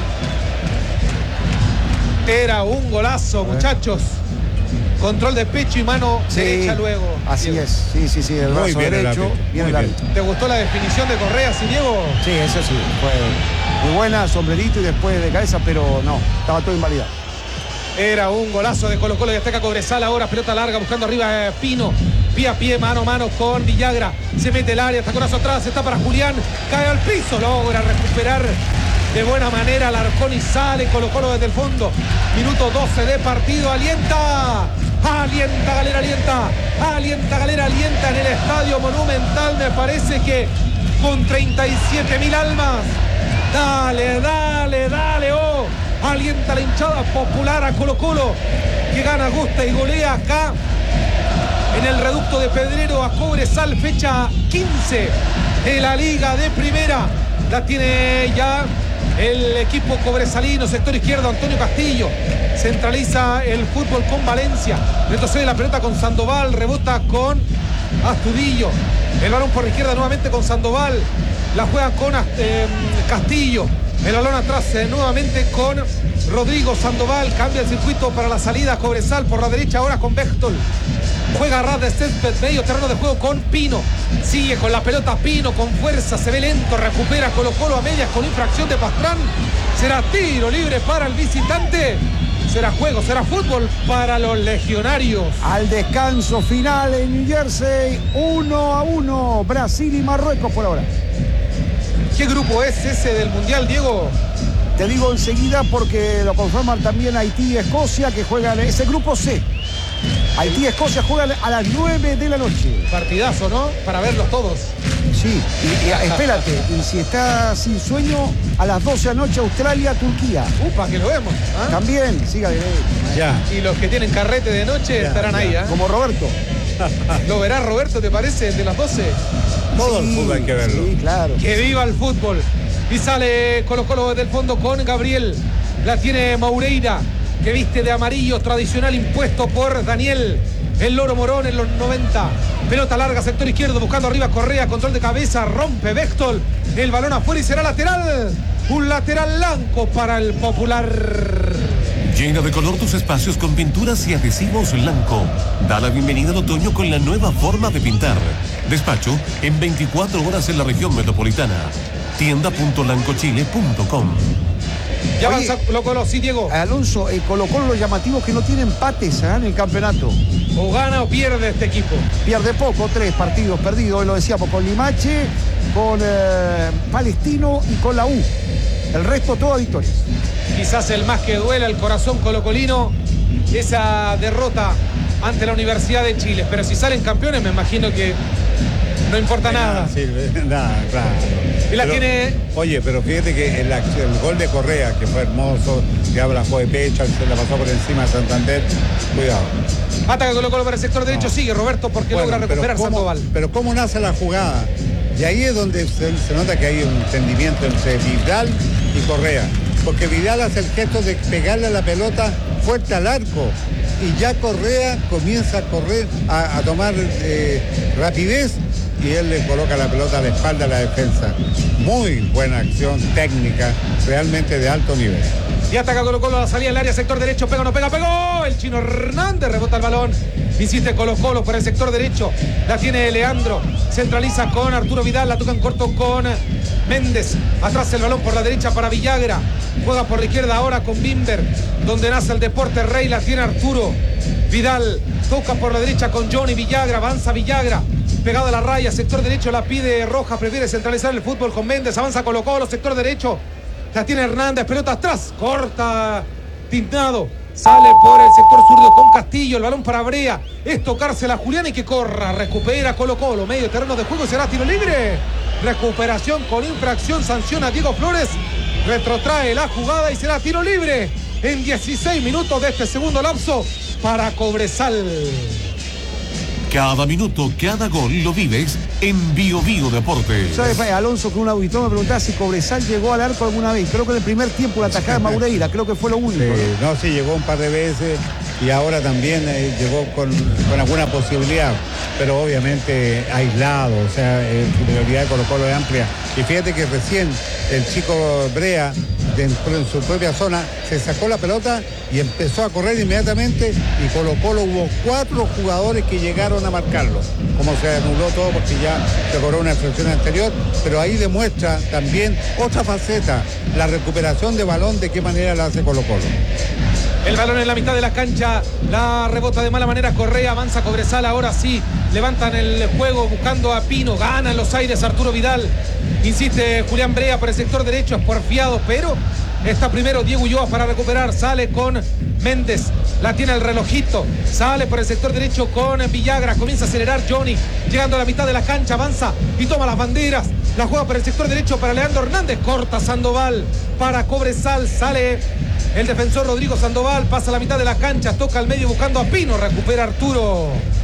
Era un golazo, muchachos. Control de pecho y mano sí, derecha luego. Así Diego. Es, sí, sí, sí, el brazo bien derecho. Bien bien. Bien. ¿Te gustó la definición de Correa, sí, Diego? Sí, eso sí, fue muy buena, sombrerito y después de cabeza, pero no, estaba todo invalidado. Era un golazo de Colo Colo y ataca Cobresal ahora, pelota larga buscando arriba eh, Pino, pie a pie, mano a mano con Villagra, se mete el área, está corazo atrás, está para Julián, cae al piso, logra recuperar de buena manera Alarcón y sale Colo Colo desde el fondo. Minuto doce de partido, alienta, alienta Galera, alienta, alienta Galera, alienta en el Estadio Monumental, me parece que con treinta y siete mil almas. Dale, dale, dale, oh. Alienta la hinchada popular a Colo Colo, que gana, gusta y golea acá en el reducto de Pedrero a Cobresal, fecha quince de la Liga de Primera. La tiene ya el equipo cobresalino, sector izquierdo, Antonio Castillo. Centraliza el fútbol con Valencia. Retrocede la pelota con Sandoval, rebota con Astudillo. El balón por la izquierda nuevamente con Sandoval. La juega con eh, Castillo. El balón atrás eh, nuevamente con Rodrigo Sandoval. Cambia el circuito para la salida Cobresal por la derecha ahora con Bechtol. Juega ras de césped, medio terreno de juego con Pino. Sigue con la pelota Pino con fuerza, se ve lento, recupera Colo Colo a medias con infracción de Pastrán. Será tiro libre para el visitante. Será juego, será fútbol para los legionarios. Al descanso final en New Jersey, uno a uno, Brasil y Marruecos por ahora. ¿Qué grupo es ese del Mundial, Diego? Te digo enseguida porque lo conforman también Haití y Escocia, que juegan ese grupo C. Haití-Escocia juega a las nueve de la noche. Partidazo, ¿no? Para verlos todos. Sí, y, y, espérate, y si está sin sueño, a las doce de la noche Australia-Turquía. Upa, que lo vemos. ¿Ah? También, siga de Ya. Y los que tienen carrete de noche Ya, estarán ya. ahí, ¿eh? Como Roberto. ¿Lo verás, Roberto, te parece, de las doce? Todo Sí, el fútbol hay que verlo. Sí, claro. Que viva el fútbol. Y sale Colo Colo del fondo con Gabriel. La tiene Moureira, que viste de amarillo tradicional impuesto por Daniel, el Loro Morón en los noventa. Pelota larga, sector izquierdo, buscando arriba Correa, control de cabeza, rompe Bechtold. El balón afuera y será lateral. Un lateral blanco para el Popular. Llena de color tus espacios con pinturas y adhesivos Lanco. Da la bienvenida al otoño con la nueva forma de pintar. Despacho en veinticuatro horas en la región metropolitana. tienda punto lancochile punto com. Ya Oye, avanza Colo Colo, sí, Diego. Alonso, eh, Colo Colo los llamativos que no tienen empates ¿eh? en el campeonato. O gana o pierde este equipo. Pierde poco, tres partidos perdidos, hoy lo decíamos, con Limache, con eh, Palestino y con la U. El resto, todas victorias. Quizás el más que duela el corazón colocolino, esa derrota ante la Universidad de Chile. Pero si salen campeones, me imagino que no importa nada. Sí, nada, claro. Y la Pero, tiene... Oye, pero fíjate que el, el gol de Correa, que fue hermoso, que habla de pecho, se la pasó por encima a Santander. Cuidado. Ataca Colo Colo para el sector derecho, No. sigue Roberto porque Bueno, logra recuperar pero cómo, Sandoval. pero cómo nace la jugada. Y ahí es donde se, se nota que hay un entendimiento entre Vidal y Correa. Porque Vidal hace el gesto de pegarle a la pelota fuerte al arco. Y ya Correa comienza a correr, a, a tomar eh, rapidez. Y él le coloca la pelota a la espalda a la defensa. Muy buena acción técnica, realmente de alto nivel. Y ataca Colo Colo a la salida del área, sector derecho, pega, no pega, pegó. El Chino Hernández rebota el balón. Insiste Colo Colo por el sector derecho. La tiene Leandro. Centraliza con Arturo Vidal. La toca en corto con Méndez. Atrás el balón por la derecha para Villagra. Juega por la izquierda ahora con Bimber. Donde nace el deporte rey. La tiene Arturo Vidal. Toca por la derecha con Johnny Villagra. Avanza Villagra. Pegado a la raya. Sector derecho la pide Roja. Prefiere centralizar el fútbol con Méndez. Avanza Colo Colo. Sector derecho. La tiene Hernández. Pelota atrás. Corta. Pintado. Sale por el sector zurdo con Castillo. El balón para Brea. Es tocársela a Julián y que corra. Recupera Colo Colo. Medio terreno de juego. Será tiro libre. Recuperación con infracción. Sanciona a Diego Flores. Retrotrae la jugada y será tiro libre en dieciséis minutos de este segundo lapso para Cobresal. Cada minuto, cada gol lo vives en Bio Bio Deportes. ¿Sabes, Alonso, que un auditor me preguntaba si Cobresal llegó al arco alguna vez? Creo que en el primer tiempo la atajada de Moureira, creo que fue lo único. Sí, no, sí, llegó un par de veces y ahora también eh, llegó con, con alguna posibilidad, pero obviamente aislado, o sea, eh, su prioridad de Colo Colo es amplia. Y fíjate que recién el chico Brea, dentro en su propia zona, se sacó la pelota y empezó a correr inmediatamente y Colo Colo hubo cuatro jugadores que llegaron a marcarlo. Como se anuló todo porque ya se cobró una infracción anterior, pero ahí demuestra también otra faceta, la recuperación de balón, de qué manera la hace Colo Colo. El balón en la mitad de la cancha, la rebota de mala manera Correa, avanza Cobresal, ahora sí, levantan el juego buscando a Pino, gana en los aires Arturo Vidal, insiste Julián Brea por el sector derecho, es porfiado, pero está primero Diego Ulloa para recuperar, sale con Méndez, la tiene el relojito, sale por el sector derecho con Villagra, comienza a acelerar Johnny, llegando a la mitad de la cancha, avanza y toma las banderas, la juega por el sector derecho para Leandro Hernández, corta Sandoval para Cobresal, sale el defensor Rodrigo Sandoval, pasa a la mitad de la cancha, toca al medio buscando a Pino, recupera Arturo,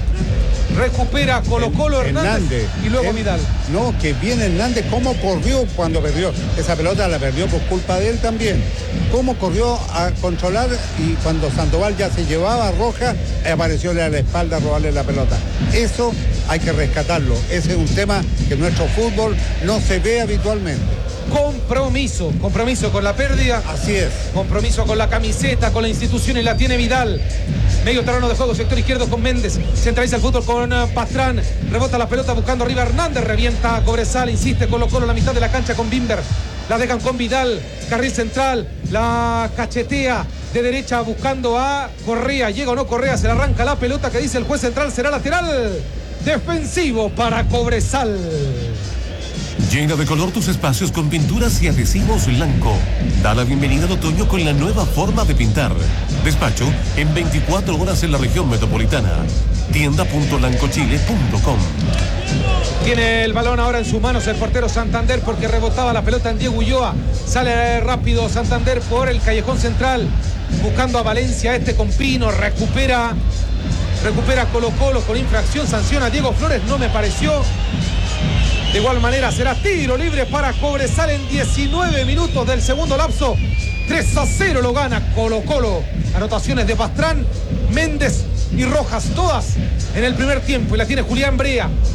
recupera Colo Colo Hernández, Hernández y luego él, Vidal. No, que viene Hernández, cómo corrió cuando perdió. Esa pelota la perdió por culpa de él también. Cómo corrió a controlar y cuando Sandoval ya se llevaba a Roja, aparecióle a la espalda a robarle la pelota. Eso hay que rescatarlo. Ese es un tema que en nuestro fútbol no se ve habitualmente. Compromiso, compromiso con la pérdida. Así es. Compromiso con la camiseta, con la institución y la tiene Vidal. Medio terreno de juego, sector izquierdo con Méndez. Centraliza el fútbol con uh, Pastrán. Rebota la pelota buscando arriba Hernández. Revienta a Cobresal, insiste Colo Colo en la mitad de la cancha con Bimber. La dejan con Vidal. Carril central. La cachetea de derecha buscando a Correa. Llega o no Correa, se le arranca la pelota que dice el juez central. Será lateral defensivo para Cobresal. Llena de color tus espacios con pinturas y adhesivos Lanco. Da la bienvenida al otoño con la nueva forma de pintar. Despacho en veinticuatro horas en la región metropolitana. tienda punto lancochile punto com. Tiene el balón ahora en sus manos el portero Santander porque rebotaba la pelota en Diego Ulloa. Sale rápido Santander por el callejón central, buscando a Valencia, este con Pino, recupera, recupera Colo Colo con infracción, sanciona a Diego Flores, no me pareció. De igual manera será tiro libre para Cobresal en diecinueve minutos del segundo lapso. tres a cero lo gana Colo Colo. Anotaciones de Pastrán, Méndez y Rojas, todas en el primer tiempo. Y la tiene Julián Brea.